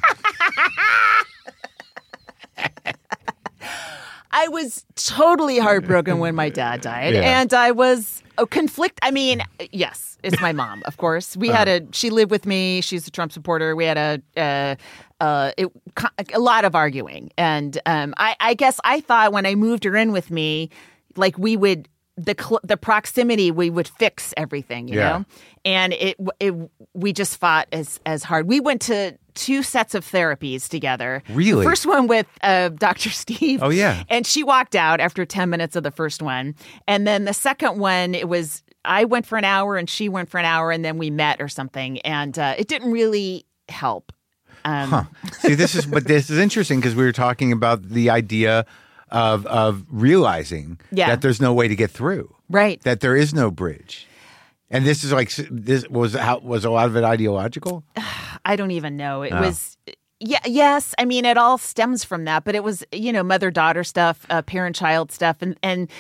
I was totally heartbroken when my dad died, and I was conflicted. I mean, yes, it's my mom, of course. She lived with me. She's a Trump supporter. We had a lot of arguing, and I guess I thought when I moved her in with me, like we would. The proximity, we would fix everything, you know, and we just fought as hard. We went to 2 sets of therapies together. Really? The first one with Dr. Steve. Oh, yeah. And she walked out after 10 minutes of the first one. And then the second one, I went for an hour and she went for an hour, and then we met or something. And it didn't really help. See, this is interesting, because we were talking about the idea of realizing that there's no way to get through. Right. That there is no bridge. And this is like, this was a lot of it ideological? I don't even know. It was, yes. I mean, it all stems from that, but it was, mother-daughter stuff, parent-child stuff. And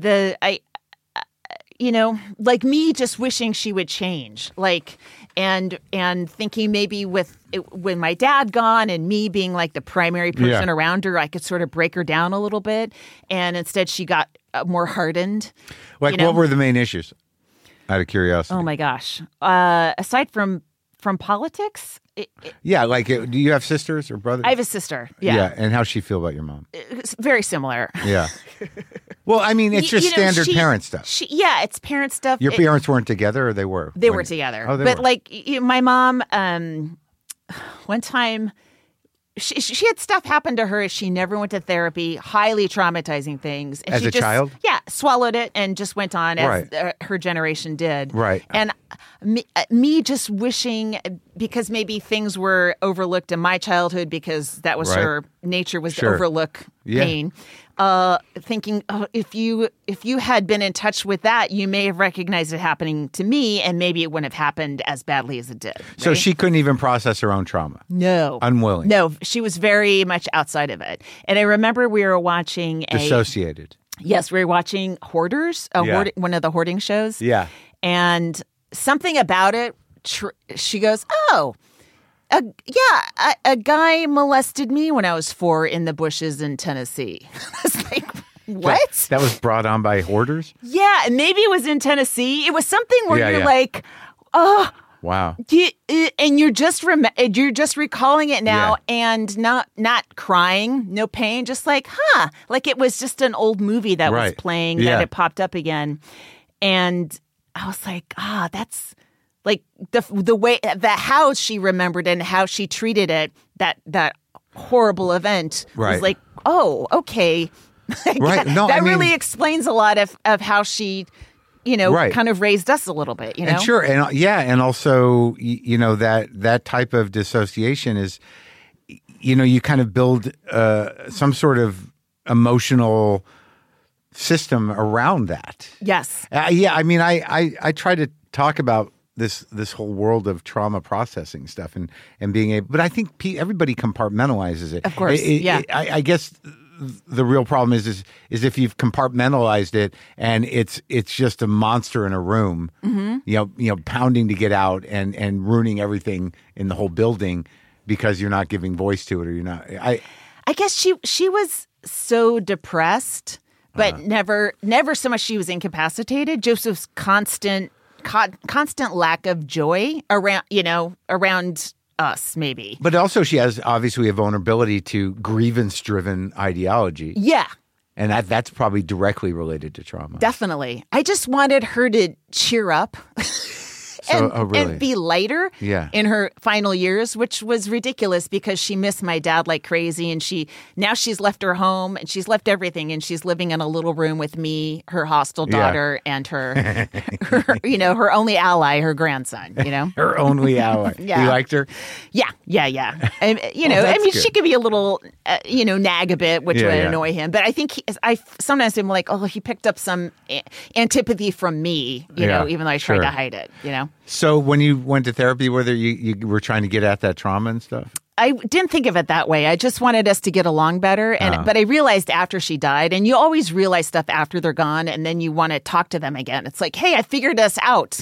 like me just wishing she would change, like, and thinking maybe when my dad gone and me being like the primary person around her, I could sort of break her down a little bit. And instead she got more hardened. Like, what were the main issues? Out of curiosity. Oh my gosh. Aside from politics. Do you have sisters or brothers? I have a sister. Yeah. And how's she feel about your mom? It's very similar. Yeah. Well, I mean, it's just standard parent stuff. It's parent stuff. Your parents weren't together, or they were? They were together. Oh, they were. Like, my mom, one time, she had stuff happen to her as she never went to therapy, highly traumatizing things. And as a child? Yeah, swallowed it and just went on as her generation did. Right. And me just wishing, because maybe things were overlooked in my childhood because that was her nature, was to overlook pain. Thinking, if you had been in touch with that, you may have recognized it happening to me, and maybe it wouldn't have happened as badly as it did. Right? So she couldn't even process her own trauma? No. Unwilling? No, she was very much outside of it. And I remember we were watching Dissociated? Yes, we were watching Hoarders, one of the hoarding shows. Yeah. And something about it, she goes, "Oh, a guy molested me when I was 4 in the bushes in Tennessee." I was like, what? That was brought on by Hoarders? Yeah, maybe it was in Tennessee. It was something where you're like, oh. Wow. And you're just recalling it now and not crying, no pain, just like, like it was just an old movie that was playing that it popped up again. And I was like, that's like the way that how she remembered and how she treated it, that horrible event was like, oh, okay. Right. No, that really explains a lot of how she kind of raised us a little bit, And sure. And also, that type of dissociation is, you kind of build some sort of emotional system around that. Yes. I mean, I try to talk about this whole world of trauma processing stuff and being able, but I think everybody compartmentalizes it. Of course. I guess the real problem is if you've compartmentalized it and it's just a monster in a room, pounding to get out and ruining everything in the whole building because you're not giving voice to it, or you're not. I guess she was so depressed, but never so much she was incapacitated. Joseph's constant lack of joy around us, maybe. But also she has obviously a vulnerability to grievance-driven ideology. Yeah. And that's probably directly related to trauma. Definitely. I just wanted her to cheer up and be lighter in her final years, which was ridiculous because she missed my dad like crazy. And now she's left her home and she's left everything. And she's living in a little room with me, her hostel daughter, and her only ally, her grandson, Her only ally. Yeah. You liked her? Yeah. And, she could be a little, nag a bit, which would annoy him. But I think I sometimes am like, he picked up some antipathy from me, even though I tried to hide it, So when you went to therapy, whether you were trying to get at that trauma and stuff? I didn't think of it that way. I just wanted us to get along better. But I realized after she died, and you always realize stuff after they're gone, and then you want to talk to them again. It's like, hey, I figured us out.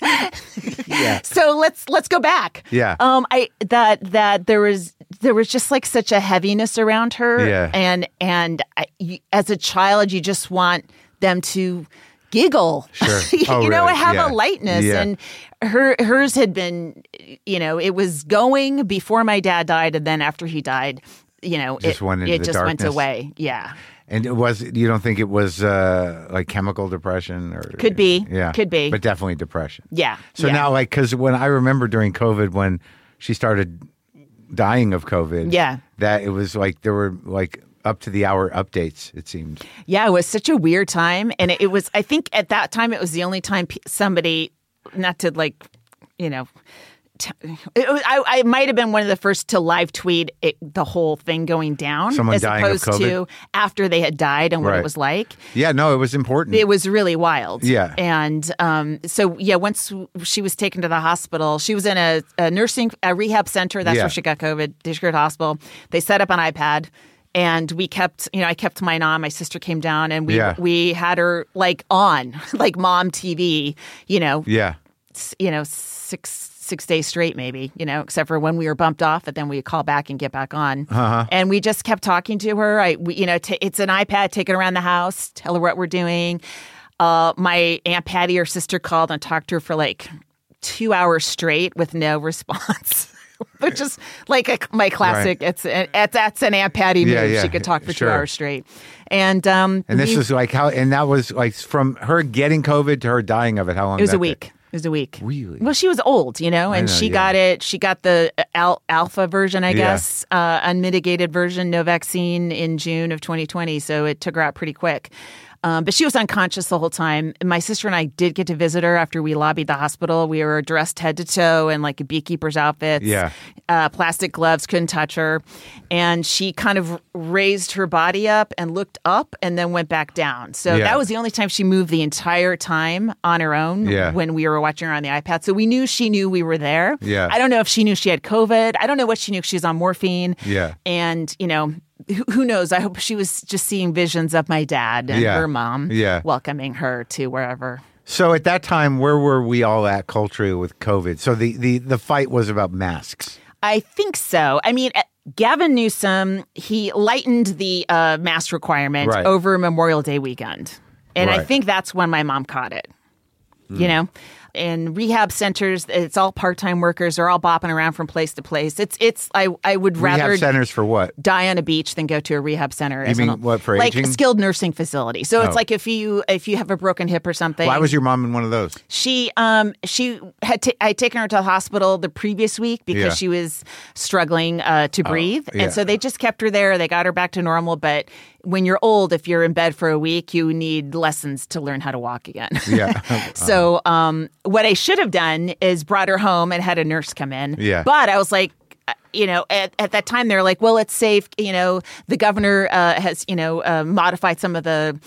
So let's go back. Yeah. That there was just like such a heaviness around her. Yeah. And as a child, you just want them to giggle, Sure. Have a lightness. Yeah. And hers had been, it was going before my dad died, and then after he died, it just went away. Yeah. And you don't think it was like chemical depression or could be, but definitely depression. Yeah. So now, because when I remember during COVID when she started dying of COVID, that it was like there were like up to the hour updates, it seemed. Yeah, it was such a weird time. And it was, I think at that time, it was the only time somebody, not to I might have been one of the first to live tweet the whole thing going down. Someone as dying of opposed COVID? to after they had died and what it was like. Yeah, no, it was important. It was really wild. Yeah. And once she was taken to the hospital, she was in a rehab center. That's where she got COVID. They took her to the hospital. They set up an iPad. And we kept, I kept mine on. My sister came down, and we had her like on, like mom TV, six days straight, maybe, except for when we were bumped off, but then we call back and get back on. And we just kept talking to her. It's an iPad, take it around the house, tell her what we're doing. My Aunt Patty, her sister, called and talked to her for like 2 hours straight with no response. Which is like my classic. Right. That's an Aunt Patty move. Yeah. She could talk for 2 hours straight. And this was like and that was like from her getting COVID to her dying of it. How long? It was a week. It was a week. Really? Well, she was old, and she got it. She got the alpha version, I guess, unmitigated version, no vaccine in June of 2020. So it took her out pretty quick. But she was unconscious the whole time. My sister and I did get to visit her after we lobbied the hospital. We were dressed head to toe in like a beekeeper's outfits, plastic gloves, couldn't touch her. And she kind of raised her body up and looked up and then went back down. So that was the only time she moved the entire time on her own when we were watching her on the iPad. So we knew she knew we were there. Yeah. I don't know if she knew she had COVID. I don't know what she knew. She was on morphine. Yeah. And, who knows? I hope she was just seeing visions of my dad and her mom welcoming her to wherever. So at that time, where were we all at culturally with COVID? So the fight was about masks. I think so. I mean, Gavin Newsom, he lightened the mask requirement over Memorial Day weekend. And I think that's when my mom caught it, you know? In rehab centers, it's all part-time workers. They're all bopping around from place to place. I would rather rehab centers for what? Die on a beach than go to a rehab center. You mean what, for aging? Like a skilled nursing facility. So it's like if you have a broken hip or something. Why was your mom in one of those? She I had taken her to the hospital the previous week because she was struggling to breathe, and so they just kept her there. They got her back to normal, but when you're old, if you're in bed for a week, you need lessons to learn how to walk again. So what I should have done is brought her home and had a nurse come in. But I was like, you know, at that time, they're like, well, it's safe. You know, the governor has, modified some of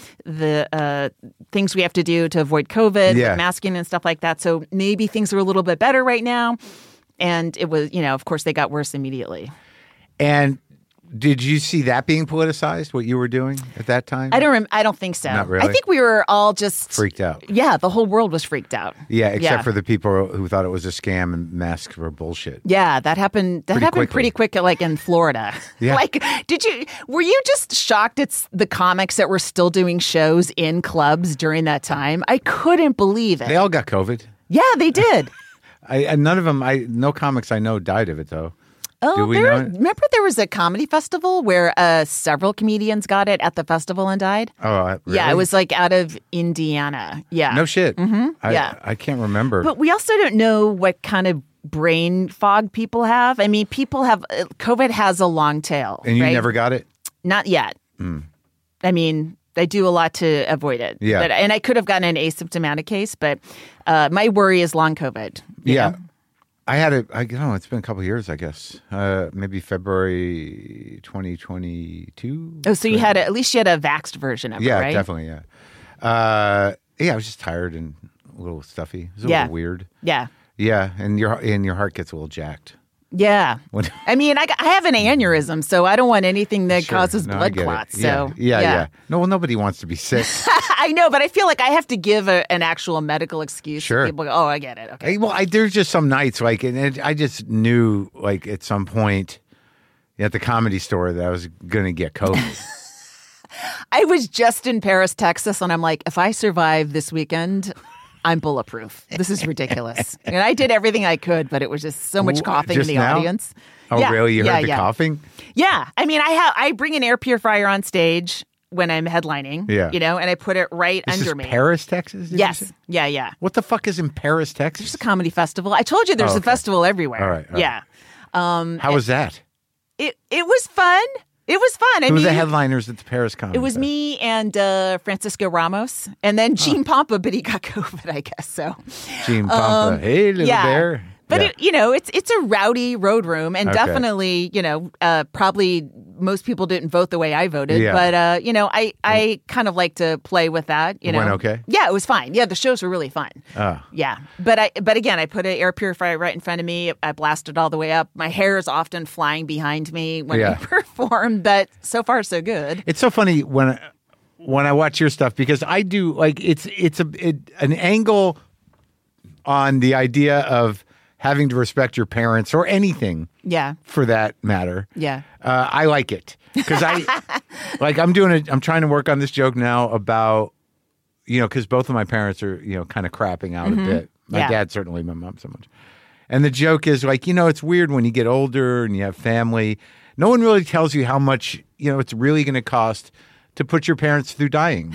the things we have to do to avoid COVID, with masking and stuff like that. So maybe things are a little bit better right now. And it was, of course, they got worse immediately. And did you see that being politicized, what you were doing at that time? I don't think so. Not really? I think we were all just freaked out. Yeah, the whole world was freaked out. Yeah, except for the people who thought it was a scam and masks were bullshit. Yeah, that happened pretty quick, like in Florida. Like, were you just shocked it's the comics that were still doing shows in clubs during that time? I couldn't believe it. They all got COVID. Yeah, they did. None of them, no comics I know died of it, though. Oh, remember there was a comedy festival where several comedians got it at the festival and died? Oh, really? Yeah, it was like out of Indiana. Yeah. No shit. Mm-hmm. I can't remember. But we also don't know what kind of brain fog people have. I mean, COVID has a long tail. And you never got it? Not yet. I mean, I do a lot to avoid it. Yeah. And I could have gotten an asymptomatic case, but my worry is long COVID. You know? I had it. It's been a couple of years, I guess. Maybe February 2022. Oh, so at least you had a vaxxed version of it, right? Yeah, definitely. Yeah. I was just tired and a little stuffy. It was a little weird. Yeah. Yeah, and your heart gets a little jacked. Yeah. I mean, I have an aneurysm, so I don't want anything that causes blood clots. So yeah. No, well, nobody wants to be sick. I know, but I feel like I have to give an actual medical excuse. Sure. People go, oh, I get it. Okay. Well, there's just some nights I just knew at some point at the Comedy Store that I was going to get COVID. I was just in Paris, Texas, and I'm like, if I survive this weekend, I'm bulletproof. This is ridiculous. And I did everything I could, but it was just so much coughing in the audience. Oh, really? You heard the coughing? Yeah. I mean, I bring an air purifier on stage when I'm headlining, and I put it right under me. Paris, Texas? Yes. Yeah. What the fuck is in Paris, Texas? There's a comedy festival. I told you there's a festival everywhere. All right. Yeah. How was that? It was fun. It was fun. Who were the headliners at the Paris Comedy It was Fest? Me and Francisco Ramos, and then Gene Pompa, but he got COVID, I guess. So Gene Pompa, hey, little bear. But it's a rowdy road room, and definitely, probably most people didn't vote the way I voted. Yeah. But I kind of like to play with that. It went okay? Yeah, it was fine. Yeah, the shows were really fun. Oh. Yeah, but again, I put an air purifier right in front of me. I blasted all the way up. My hair is often flying behind me when I perform, but so far so good. It's so funny when I watch your stuff because I do it's an angle on the idea of having to respect your parents or anything. Yeah. For that matter. Yeah. I like it because I'm trying to work on this joke now about, because both of my parents are, kind of crapping out a bit. My dad certainly, my mom so much. And the joke is it's weird when you get older and you have family. No one really tells you how much, it's really going to cost to put your parents through dying.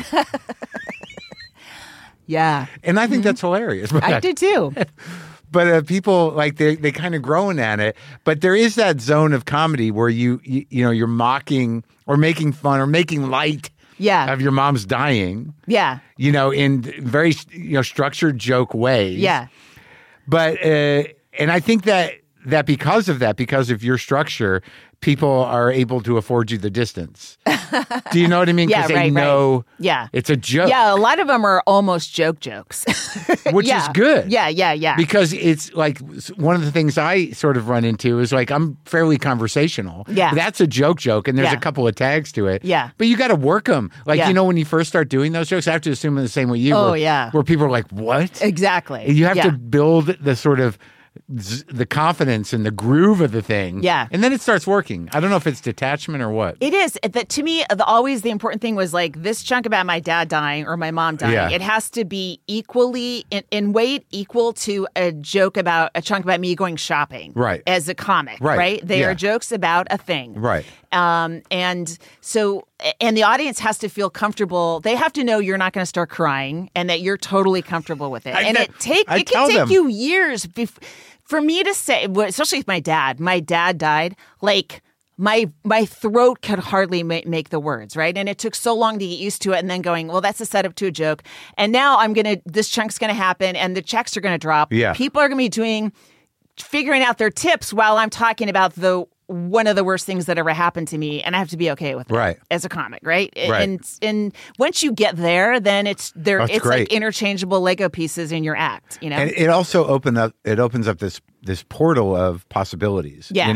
Yeah. And I think that's hilarious. I do too. But people they kind of growing at it. But there is that zone of comedy where you're mocking or making fun or making light of your mom's dying. Yeah. In very structured joke ways. Yeah. But and I think that that because of your structure, people are able to afford you the distance. Do you know what I mean? Because they know it's a joke. Yeah, a lot of them are almost jokes. Which is good. Yeah. Because it's like one of the things I sort of run into is like I'm fairly conversational. Yeah. That's a joke, and there's a couple of tags to it. Yeah. But you got to work them. Like, when you first start doing those jokes, I have to assume the same way you were. Where people are like, what? Exactly. And you have to build the sort of the confidence and the groove of the thing. Yeah. And then it starts working. I don't know if it's detachment or what. It is. That to me, always the important thing was like this chunk about my dad dying or my mom dying. Yeah. It has to be equally in weight equal to a chunk about me going shopping. Right. As a comic. Right. They are jokes about a thing. Right. And the audience has to feel comfortable. They have to know you're not going to start crying and that you're totally comfortable with it. It can take you years for me to say, especially with my dad. My dad died, like my throat could hardly make the words, right? And it took so long to get used to it and then going, well, that's a setup to a joke. And now this chunk's going to happen and the checks are going to drop. Yeah. People are going to be figuring out their tips while I'm talking about one of the worst things that ever happened to me, and I have to be okay with it as a comic, right? And once you get there, then it's great. Like interchangeable Lego pieces in your act, And it also opens up this portal of possibilities. Yeah.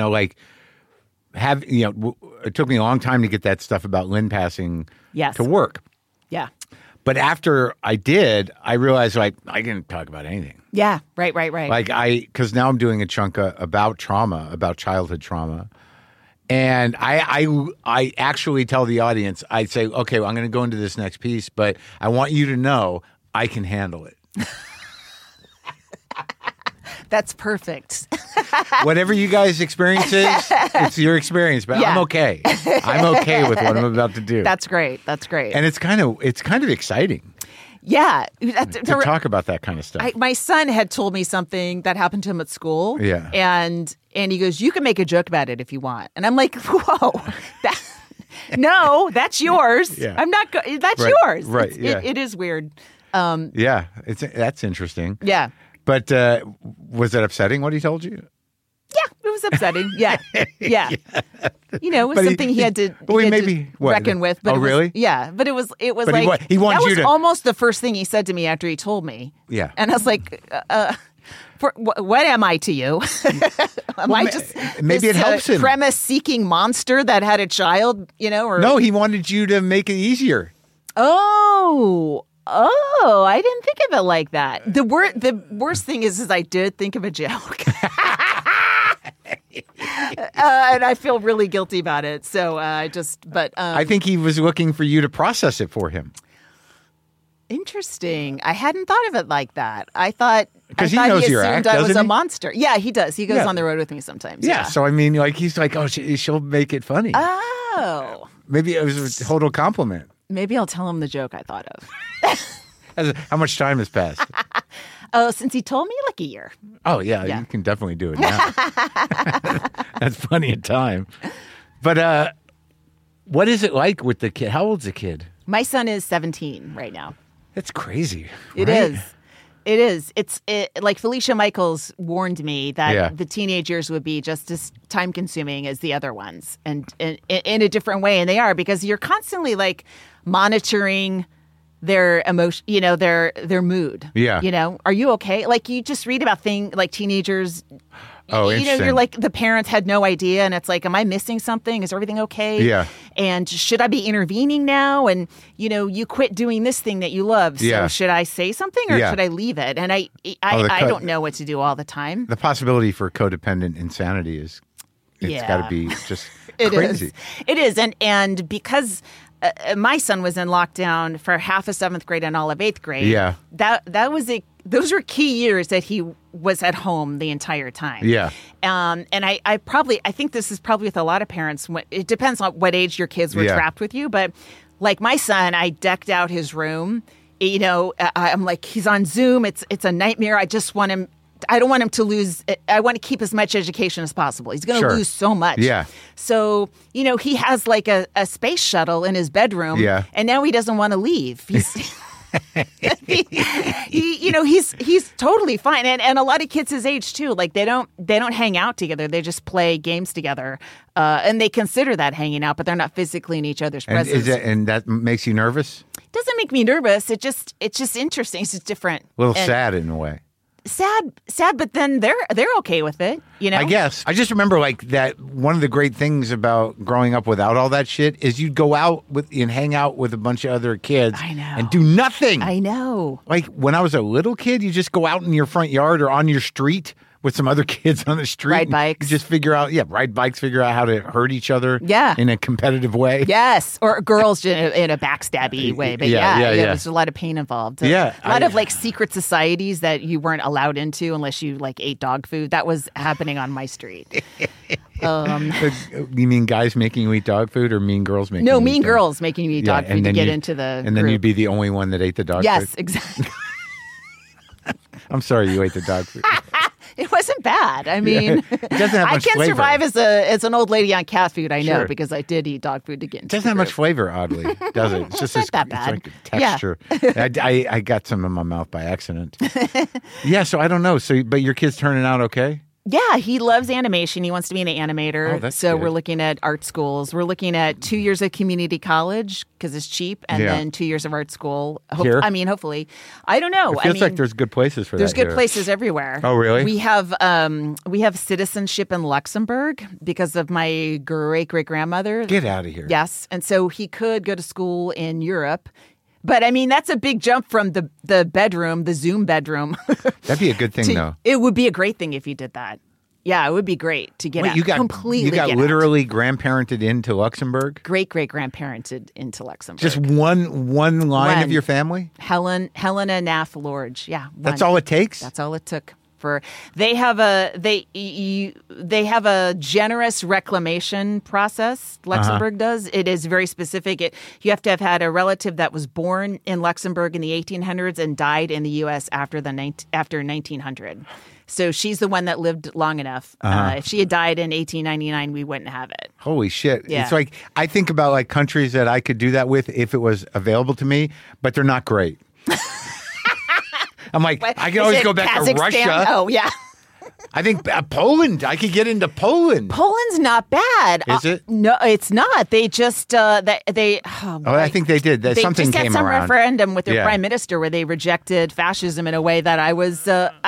It took me a long time to get that stuff about Lynn passing to work. Yeah. But after I did, I realized I didn't talk about anything. Yeah, right. Because now I'm doing a chunk about trauma, about childhood trauma. And I actually tell the audience, I say, okay, well, I'm going to go into this next piece, but I want you to know I can handle it. That's perfect. Whatever you guys experience it's your experience, but I'm okay. I'm okay with what I'm about to do. That's great. And it's kind of exciting. Yeah. To talk about that kind of stuff. My son had told me something that happened to him at school. Yeah. And he goes, you can make a joke about it if you want. And I'm like, whoa. No, that's yours. Yeah. I'm not that's yours. Right. It is weird. That's interesting. Yeah. But was it upsetting what he told you? Yeah, it was upsetting. Yeah. It was something he had to reckon with. But really? But it was but like he wants you to almost the first thing he said to me after he told me. Yeah. And I was like, what am I to you? Am I just maybe it helps him premise-seeking monster that had a child? Or no, he wanted you to make it easier. Oh, I didn't think of it like that. The worst thing is I did think of a joke. And I feel really guilty about it. So I think he was looking for you to process it for him. Interesting. I hadn't thought of it like that. I thought because he knows your act, I was a monster. Yeah, he does. He goes on the road with me sometimes. Yeah. So I mean, he's like, oh, she'll make it funny. Oh, maybe it was a total compliment. Maybe I'll tell him the joke I thought of. How much time has passed? Since he told me, like a year. Oh, yeah. You can definitely do it now. That's plenty of time. But what is it like with the kid? How old's the kid? My son is 17 right now. That's crazy. It is. It is. It's like Felicia Michaels warned me that the teenage years would be just as time consuming as the other ones, and in a different way. And they are, because you're constantly like monitoring their emotion, their mood. Yeah. Are you okay? Like you just read about like teenagers. Oh, interesting. You're like, the parents had no idea, and it's like, am I missing something? Is everything okay? Yeah. And should I be intervening now? And, you quit doing this thing that you love. So should I say something or should I leave it? And I don't know what to do all the time. The possibility for codependent insanity it's got to be just crazy. It is. And because my son was in lockdown for half of 7th grade and all of 8th grade. Yeah. Those were key years that he was at home the entire time. Yeah. And I think this is probably with a lot of parents. It depends on what age your kids were trapped with you. But like my son, I decked out his room. I'm like, he's on Zoom. It's a nightmare. I don't want him to lose. I want to keep as much education as possible. He's going to lose so much. Yeah. So, he has like a space shuttle in his bedroom. Yeah. And now he doesn't want to leave. he's totally fine, and a lot of kids his age too. Like they don't hang out together; they just play games together, and they consider that hanging out, but they're not physically in each other's presence. And that makes you nervous? Doesn't make me nervous. It's just interesting. It's just different. A little sad in a way. Sad, but then they're okay with it, I guess. I just remember like that one of the great things about growing up without all that shit is you'd go out and hang out with a bunch of other kids and do nothing. I know. Like when I was a little kid, you just go out in your front yard or on your street with some other kids on the street. Ride bikes. Just ride bikes, figure out how to hurt each other in a competitive way. Yes, or girls in a backstabby way. But there's a lot of pain involved. A lot of like secret societies that you weren't allowed into unless you like ate dog food. That was happening on my street. You mean guys making you eat dog food or mean girls making you eat dog food? No, mean girls making you eat dog food to get into the And then group. You'd be the only one that ate the dog food? Yes, exactly. I'm sorry you ate the dog food. It wasn't bad. I mean, it doesn't have much I can flavor. Survive as an old lady on cat food. I know Sure. because I did eat dog food to get into It doesn't have much flavor, oddly, does it? It's just not that bad. It's like texture. I got some in my mouth by accident. So I don't know. But your kid's turning out okay? Yeah, he loves animation. He wants to be an animator. Oh, that's so good. We're looking at art schools. We're looking at 2 years of community college because it's cheap, and then 2 years of art school. Here? Hopefully. I don't know. It feels like there's good places for that. There's good here. places everywhere. Oh, really? We have citizenship in Luxembourg because of my great-great-grandmother. Get out of here. Yes, and so he could go to school in Europe. But, I mean, that's a big jump from the bedroom, the Zoom bedroom. That'd be a good thing, though. It would be a great thing if you did that. Yeah, it would be great to get out. Completely You got get literally grandparented into Luxembourg? Great-great-grandparented into Luxembourg. Just one line of your family? Helena Nath Lorge. Yeah. That's all it takes? That's all it took. They have a generous reclamation process. Luxembourg does. It is very specific. You have to have had a relative that was born in Luxembourg in the 1800s and died in the U.S. after 1900. So she's the one that lived long enough. If she had died in 1899, we wouldn't have it. Holy shit. Yeah. It's like, I think about like countries that I could do that with if it was available to me, but they're not great. I'm like, I can always go back to Russia. Oh, yeah. I think Poland. I could get into Poland. Poland's not bad. Is it? No, it's not. They just I think they did. Something just had came some around. referendum with their prime minister where they rejected fascism in a way that I was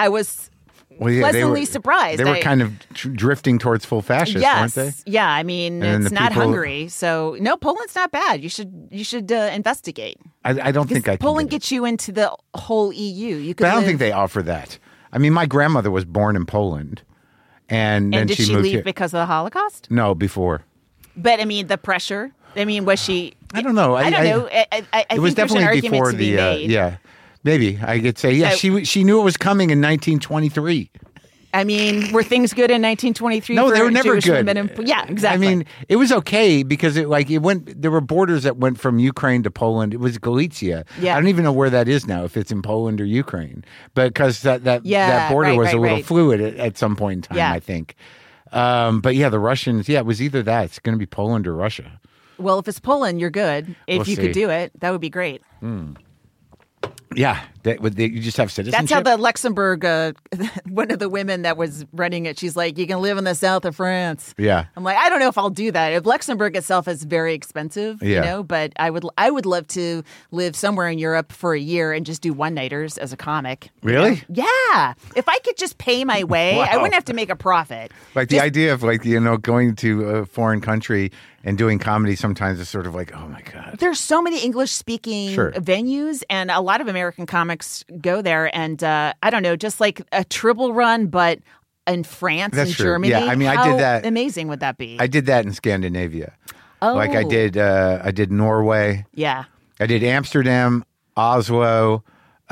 pleasantly surprised. They were kind of drifting towards full fascist, weren't they? Yeah, I mean, it's not Hungary. So, no, Poland's not bad. You should investigate. I don't think I can. Poland gets you into the whole EU. But I don't think they offer that. I mean, my grandmother was born in Poland. And then did she moved leave here. because of the Holocaust? No, before. But, I mean, the pressure. I mean, was she... I don't know. I don't know. I it was think there's an definitely argument before to be made. yeah. Maybe I could say, she knew it was coming in 1923. I mean, were things good in 1923? No, for they were never Jewish good. Women yeah, exactly. I mean, it was okay because it went. There were borders that went from Ukraine to Poland. It was Galicia. Yeah. I don't even know where that is now, if it's in Poland or Ukraine, but because that border was a little fluid at some point in time, I think. But yeah, the Russians. Yeah, it was either that. It's going to be Poland or Russia. Well, if it's Poland, you're good. If you see. could do it, that would be great. Yeah, you just have citizenship. That's how the Luxembourg, one of the women that was running it, she's like, you can live in the south of France. Yeah. I'm like, I don't know if I'll do that. If Luxembourg itself is very expensive, but I would love to live somewhere in Europe for a year and just do one-nighters as a comic. Really? Yeah. If I could just pay my way, I wouldn't have to make a profit. Like the idea of going to a foreign country and doing comedy sometimes is sort of like, oh my God. There's so many English-speaking venues, and a lot of American comics go there. And I don't know, just like a triple run, but in France and Germany. Yeah, I mean, I did that. How amazing would that be? I did that in Scandinavia. Oh, like I did Norway. Yeah, I did Amsterdam, Oslo,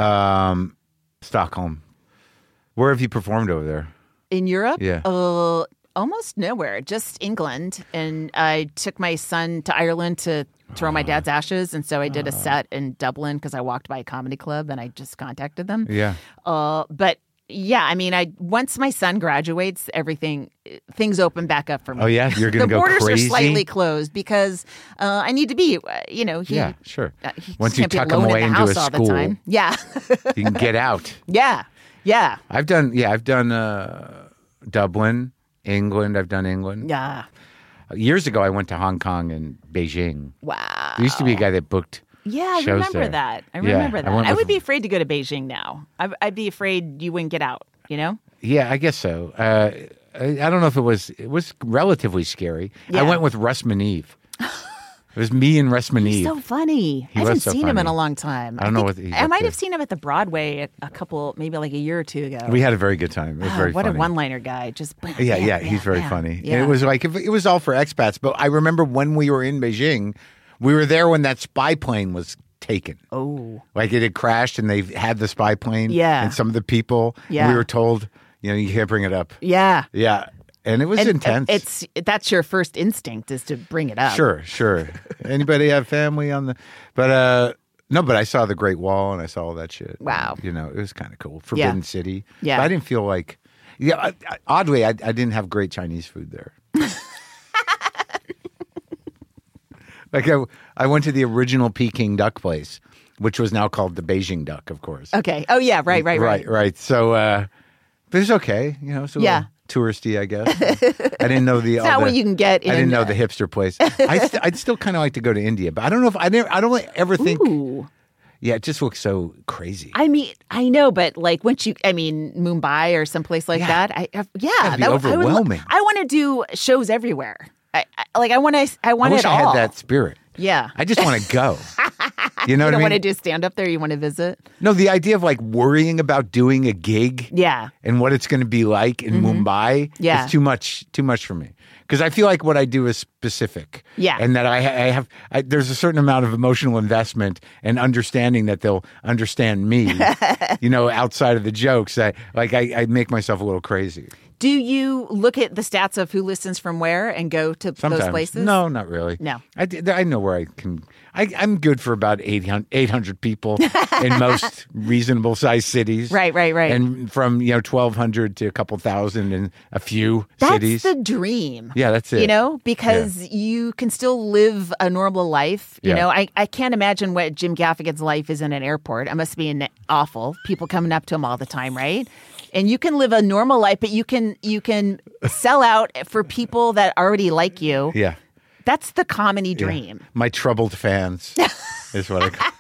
Stockholm. Where have you performed over there? In Europe? Yeah. Almost nowhere, just England. And I took my son to Ireland to throw my dad's ashes. And so I did a set in Dublin because I walked by a comedy club and I just contacted them. Yeah. But Yeah, I mean, once my son graduates, things open back up for me. Oh yeah, you're going to go crazy. The borders are slightly closed because I need to be, yeah, sure. He Once you tuck him away into a school, yeah, you can get out. Yeah. I've done Dublin, England. I've done England. Yeah. Years ago, I went to Hong Kong and Beijing. Wow. There used to be a guy that booked. Yeah, I remember that. I would be afraid to go to Beijing now. I'd be afraid you wouldn't get out, Yeah, I guess so. I don't know if it was relatively scary. Yeah. I went with Russ Maneve. It was me and Russ Maneve. He's so funny. I haven't seen him in a long time. I don't know what he's I might have seen him at the Broadway maybe like a year or two ago. We had a very good time. It was very what funny. A one-liner guy. Just he's very funny. Yeah. It was like it was all for expats. But I remember when we were in Beijing, we were there when that spy plane was taken. Oh. Like it had crashed and they had the spy plane. Yeah. And some of the people, we were told, you can't bring it up. Yeah. Yeah. And it was intense. That's your first instinct is to bring it up. Sure. Anybody have family on the... But no, but I saw the Great Wall and I saw all that shit. Wow. It was kind of cool. Forbidden City. Yeah. But I didn't feel like... Yeah, oddly, I didn't have great Chinese food there. Like I went to the original Peking duck place, which was now called the Beijing duck, of course. Okay. Oh yeah, right. So, but it's okay, it's a little touristy, I guess. I didn't know the. It's not what you can get. I didn't know the hipster place. I'd still kind of like to go to India, but I don't know if I don't ever think. Ooh. Yeah, it just looks so crazy. I mean, I know, but like Mumbai or someplace like that. That'd be overwhelming. I want to do shows everywhere. I want I it wish all. I had that spirit. Yeah. I just want to go. You know what I mean? You don't want to do stand up there? You want to visit? No, the idea of like worrying about doing a gig. Yeah. And what it's going to be like in Mumbai is too much for me. Because I feel like what I do is specific. Yeah. And that there's a certain amount of emotional investment and understanding that they'll understand me, outside of the jokes. I make myself a little crazy. Do you look at the stats of who listens from where and go to Sometimes. those places? No, not really. No. I know where I can. I'm good for about 800 people in most reasonable sized cities. Right. And from 1,200 to a couple thousand in a few cities. That's the dream. Yeah, that's it. Because you can still live a normal life. I can't imagine what Jim Gaffigan's life is in an airport. It must be awful. People coming up to him all the time, right? And you can live a normal life, but you can sell out for people that already like you. Yeah. That's the comedy dream. Yeah. My troubled fans is what I call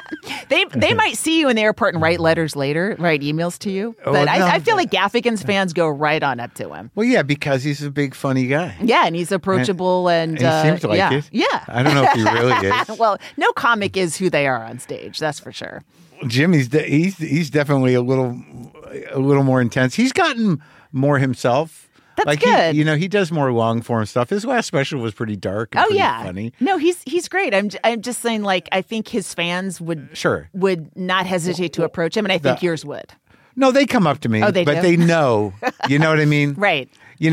They might see you in the airport and write letters later, write emails to you. But I feel like Gaffigan's fans go right on up to him. Well, yeah, because he's a big, funny guy. Yeah, and he's approachable. And he seems like it. Yeah. I don't know if he really is. Well, no comic is who they are on stage. That's for sure. Jim, he's definitely a little more intense. He's gotten more himself. That's good. He does more long form stuff. His last special was pretty dark and pretty funny. No, he's great. I'm just saying, like, I think his fans would not hesitate to approach him, and I think yours would. No, they come up to me, but they know. You know what I mean? Right.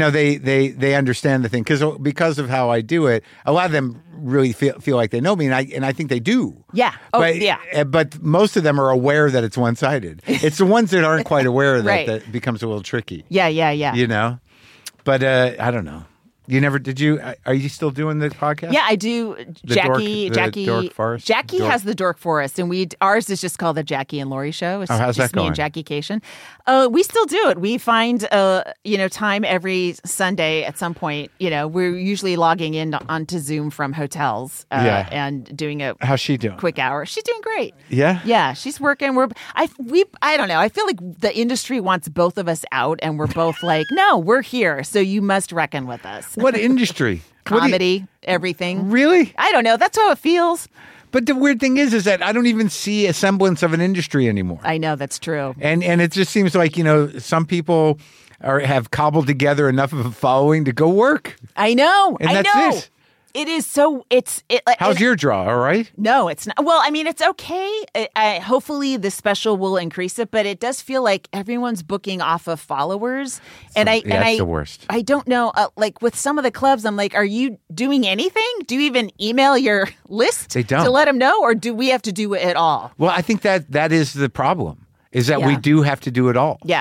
They understand the thing because of how I do it. A lot of them really feel like they know me, and I think they do. Yeah. But most of them are aware that it's one-sided. It's the ones that aren't quite aware of that right. that becomes a little tricky. Yeah. But I don't know. You never did you? Are you still doing the podcast? Yeah, I do. Jackie Dork Forest? Jackie has the Dork Forest, and ours is just called the Jackie and Laurie Show. It's how's just that going? Me and Jackie Cation. We still do it. We find time every Sunday at some point. We're usually logging in onto Zoom from hotels and doing a how's she doing? Quick hour. She's doing great. Yeah, yeah, she's working. I don't know. I feel like the industry wants both of us out, and we're both like, no, we're here, so you must reckon with us. What industry? Comedy, everything. Really? I don't know. That's how it feels. But the weird thing is that I don't even see a semblance of an industry anymore. I know, that's true. And it just seems like, some people have cobbled together enough of a following to go work. I know. And that's it. It is so. How's your draw? All right. No, it's not. Well, I mean, it's okay. Hopefully, this special will increase it, but it does feel like everyone's booking off of followers, that's the worst. I don't know. Like with some of the clubs, I'm like, are you doing anything? Do you even email your list to let them know, or do we have to do it all? Well, I think that is the problem. Is that we do have to do it all. Yeah.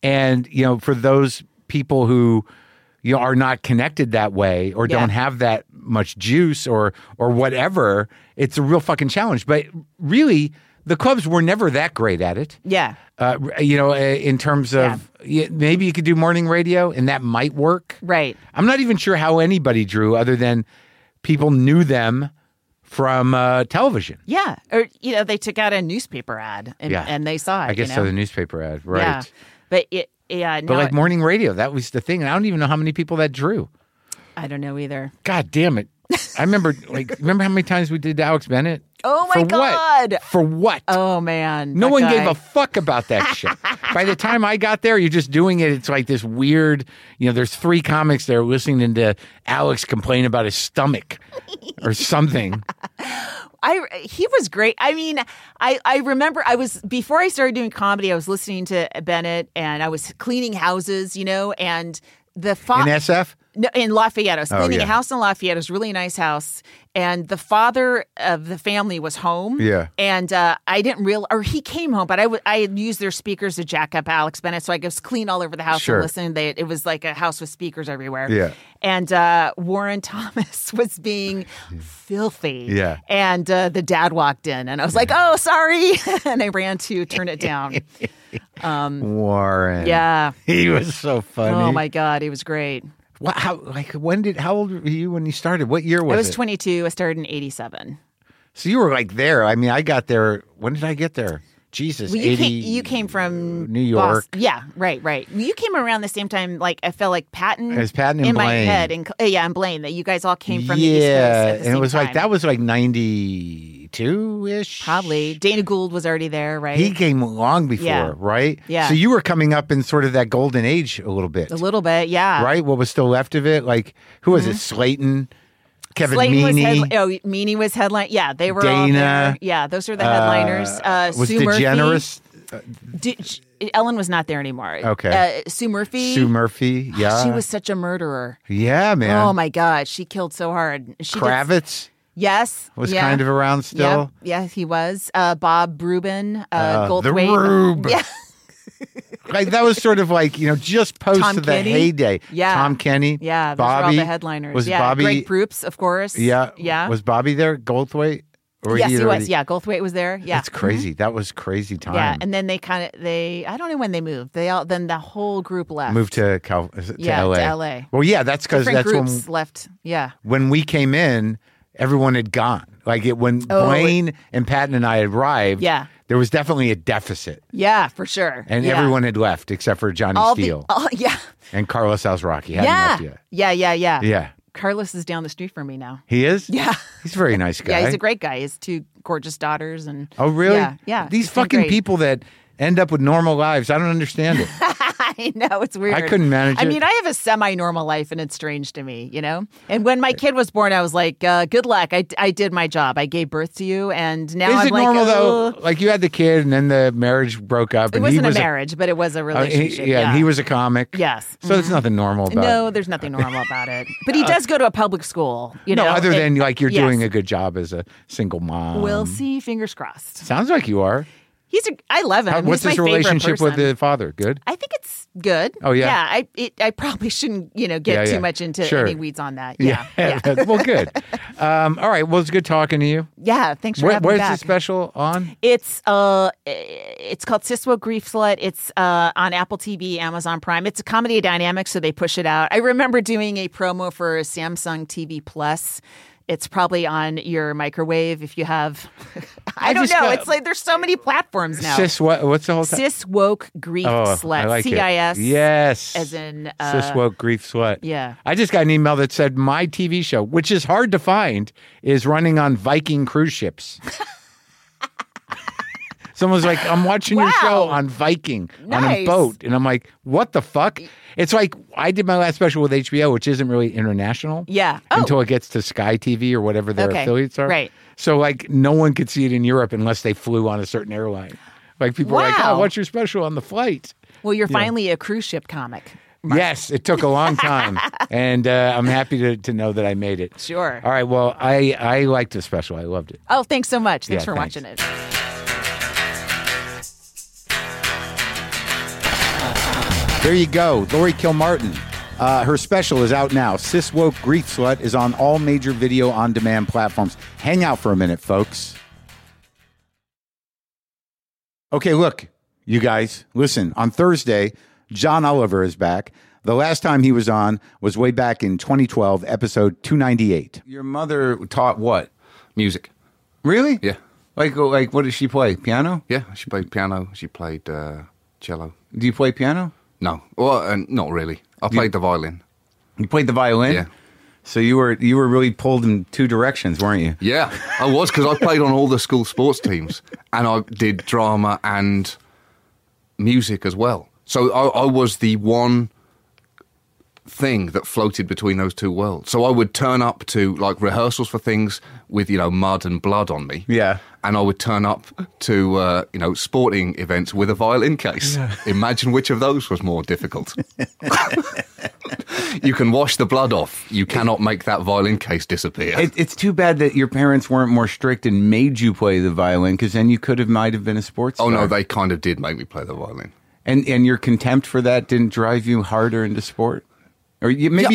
And, for those people who, are not connected that way or don't have that much juice or whatever, it's a real fucking challenge. But really, the clubs were never that great at it. Yeah. In terms of maybe you could do morning radio and that might work. Right. I'm not even sure how anybody drew other than people knew them from television. Yeah. Or, they took out a newspaper ad and they saw it. I guess so, the newspaper ad. Right. Yeah. But but morning radio, that was the thing. And I don't even know how many people that drew. I don't know either. God damn it. I remember how many times we did Alex Bennett? Oh my God. What? For what? Oh man. No one gave a fuck about that shit. By the time I got there, you're just doing it. It's like this weird, there's 3 comics there listening to Alex complain about his stomach or something. He was great. I mean, I remember before I started doing comedy, I was listening to Bennett and I was cleaning houses, and the in SF? No, in Lafayette. I was cleaning a house in Lafayette. It was a really nice house. And the father of the family was home. Yeah. And I didn't realize, or he came home, but I had used their speakers to jack up Alex Bennett. So I was clean all over the house and listening. It was like a house with speakers everywhere. Yeah. And Warren Thomas was being filthy. Yeah. And the dad walked in and I was like, oh, sorry. And I ran to turn it down. Warren. Yeah. He was so funny. Oh my God. He was great. How old were you when you started? What year was it? I was 22. I started in 87. So you were like there. I mean, I got there. When did I get there? Jesus, well, you came from New York. Boston. Yeah, right. You came around the same time. Like I felt like Patton. It was Patton and in Blaine. My head, and Blaine. That you guys all came from the East Coast at the and same it was time. like that was like 92-ish. Probably. Dana Gould was already there, right? He came long before, right? Yeah. So you were coming up in sort of that golden age a little bit. A little bit, yeah. Right? What was still left of it? Like who was it? Slayton. Kevin Meaney. Meaney was headline. Yeah, they were Dana. all there. Yeah, those are the headliners. Was Sue DeGeneres? Ellen was not there anymore. Okay. Sue Murphy. Yeah. She was such a murderer. Yeah, man. Oh my God, she killed so hard. Kravitz? Yes. Was kind of around still? Yeah, he was. Bob Rubin, Goldthwait. The Rube. Yeah. Like that was sort of like, just post Tom to the Kenny. heyday. Yeah. Tom Kenny. Yeah, those Bobby. were all the headliners. Was Bobby. Greg Proops, of course. Yeah. Yeah. Was Bobby there? Goldthwait? Or yes, he was. Yeah, Goldthwait was there. Yeah. That's crazy. Mm-hmm. That was crazy time. Yeah, and then I don't know when they moved. Then the whole group left. Moved to LA. To LA. Well, yeah, that's because that's groups when left. Yeah. When we came in, everyone had gone. Like when Blaine and Patton and I arrived, there was definitely a deficit. Yeah, for sure. And everyone had left except for Johnny Steele. Yeah. And Carlos Alzraki hadn't left yet. Yeah. Carlos is down the street from me now. He is? Yeah. He's a very nice guy. Yeah, he's a great guy. He has 2 gorgeous daughters. Oh, really? Yeah. These fucking people that end up with normal lives, I don't understand it. I know, it's weird. I couldn't manage it. I mean, I have a semi-normal life, and it's strange to me, And when my kid was born, I was like, good luck. I did my job. I gave birth to you, and now I'm like... Is it normal, though? Like, you had the kid, and then the marriage broke up. It wasn't a marriage, but it was a relationship. And he was a comic. Yes. So there's nothing normal about it. No, there's nothing normal about it. But he does go to a public school, No, other than, like, you're doing a good job as a single mom. We'll see. Fingers crossed. Sounds like you are. I love him. What's his relationship with the father? Good? I think it's good. Oh, yeah? Yeah, I probably shouldn't, get too much into any weeds on that. Yeah. Well, good. All right. Well, it's good talking to you. Yeah, thanks for having me back. Where's the special on? It's called Cis Woke Grief Slut. It's on Apple TV, Amazon Prime. It's a comedy of dynamics, so they push it out. I remember doing a promo for Samsung TV Plus. It's probably on your microwave if you have. I don't know. It's like there's so many platforms now. What's the whole time? Cis Woke Grief Slut. I like CIS. It. Yes. As in Cis Woke Grief Slut. Yeah. I just got an email that said my TV show, which is hard to find, is running on Viking cruise ships. Someone's like, I'm watching your show on Viking, on a boat. And I'm like, what the fuck? It's like, I did my last special with HBO, which isn't really international. Yeah. Until it gets to Sky TV or whatever their affiliates are. Right. So, like, no one could see it in Europe unless they flew on a certain airline. Like, people are like, oh, what's your special on the flight? Well, you're finally a cruise ship comic. Mark. Yes, it took a long time. And I'm happy to know that I made it. Sure. All right. Well, I liked the special. I loved it. Oh, thanks so much. Thanks for watching it. There you go. Lori Kilmartin. Her special is out now. Cis Woke Grief Slut is on all major video on-demand platforms. Hang out for a minute, folks. Okay, look, you guys, listen. On Thursday, John Oliver is back. The last time he was on was way back in 2012, episode 298. Your mother taught what? Music. Really? Yeah. Like what did she play? Piano? Yeah, she played piano. She played cello. Do you play piano? No. Well, not really. I played the violin. You played the violin? Yeah. So you were really pulled in two directions, weren't you? Yeah, I was, because I played on all the school sports teams, and I did drama and music as well. So I was the one thing that floated between those two worlds. So I would turn up to like rehearsals for things with, mud and blood on me. Yeah. And I would turn up to, sporting events with a violin case. Yeah. Imagine which of those was more difficult. You can wash the blood off. You cannot make that violin case disappear. It's too bad that your parents weren't more strict and made you play the violin, because then you might have been a sports star. Oh, no, they kind of did make me play the violin. And your contempt for that didn't drive you harder into sport? Or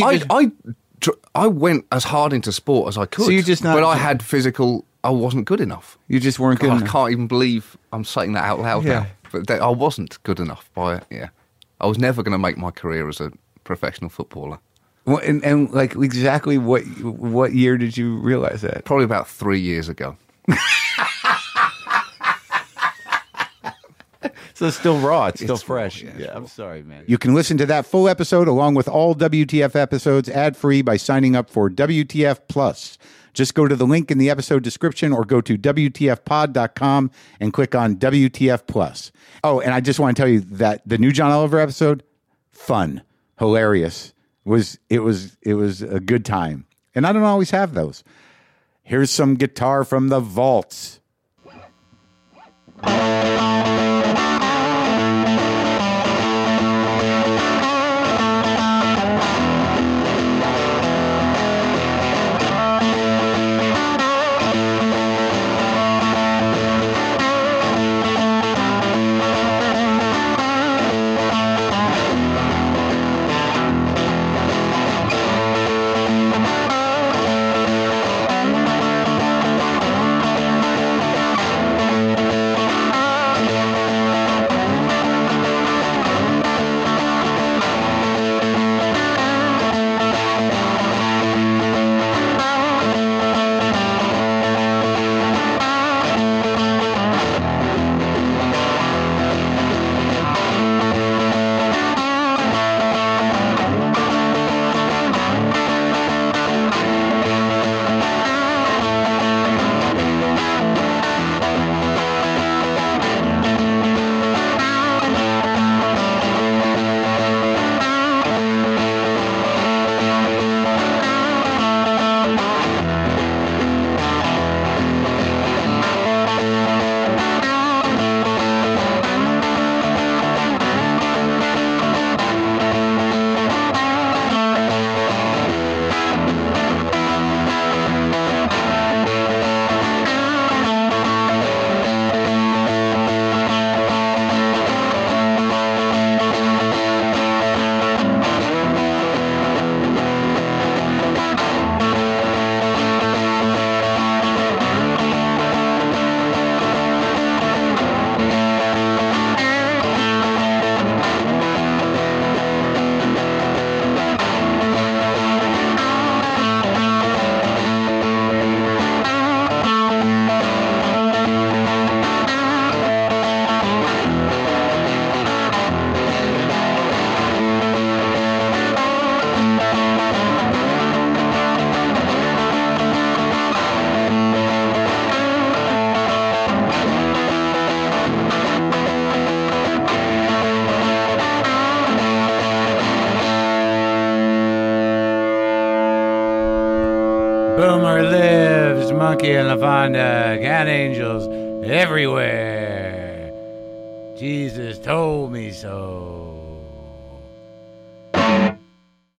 I went as hard into sport as I could. So you just not, but I had physical. I wasn't good enough. You just weren't good enough. I can't even believe I'm saying that out loud now. But I wasn't good enough. I was never going to make my career as a professional footballer. Well, and like exactly what year did you realize that? Probably about 3 years ago. So it's still raw. It's still fresh. Yeah, I'm sorry, man. You can listen to that full episode along with all WTF episodes ad-free by signing up for WTF Plus. Just go to the link in the episode description or go to WTFpod.com and click on WTF Plus. Oh, and I just want to tell you that the new John Oliver episode, fun, hilarious. It was a good time. And I don't always have those. Here's some guitar from the vaults. Boomer lives, Monkey and LaFonda, cat angels everywhere. Jesus told me so.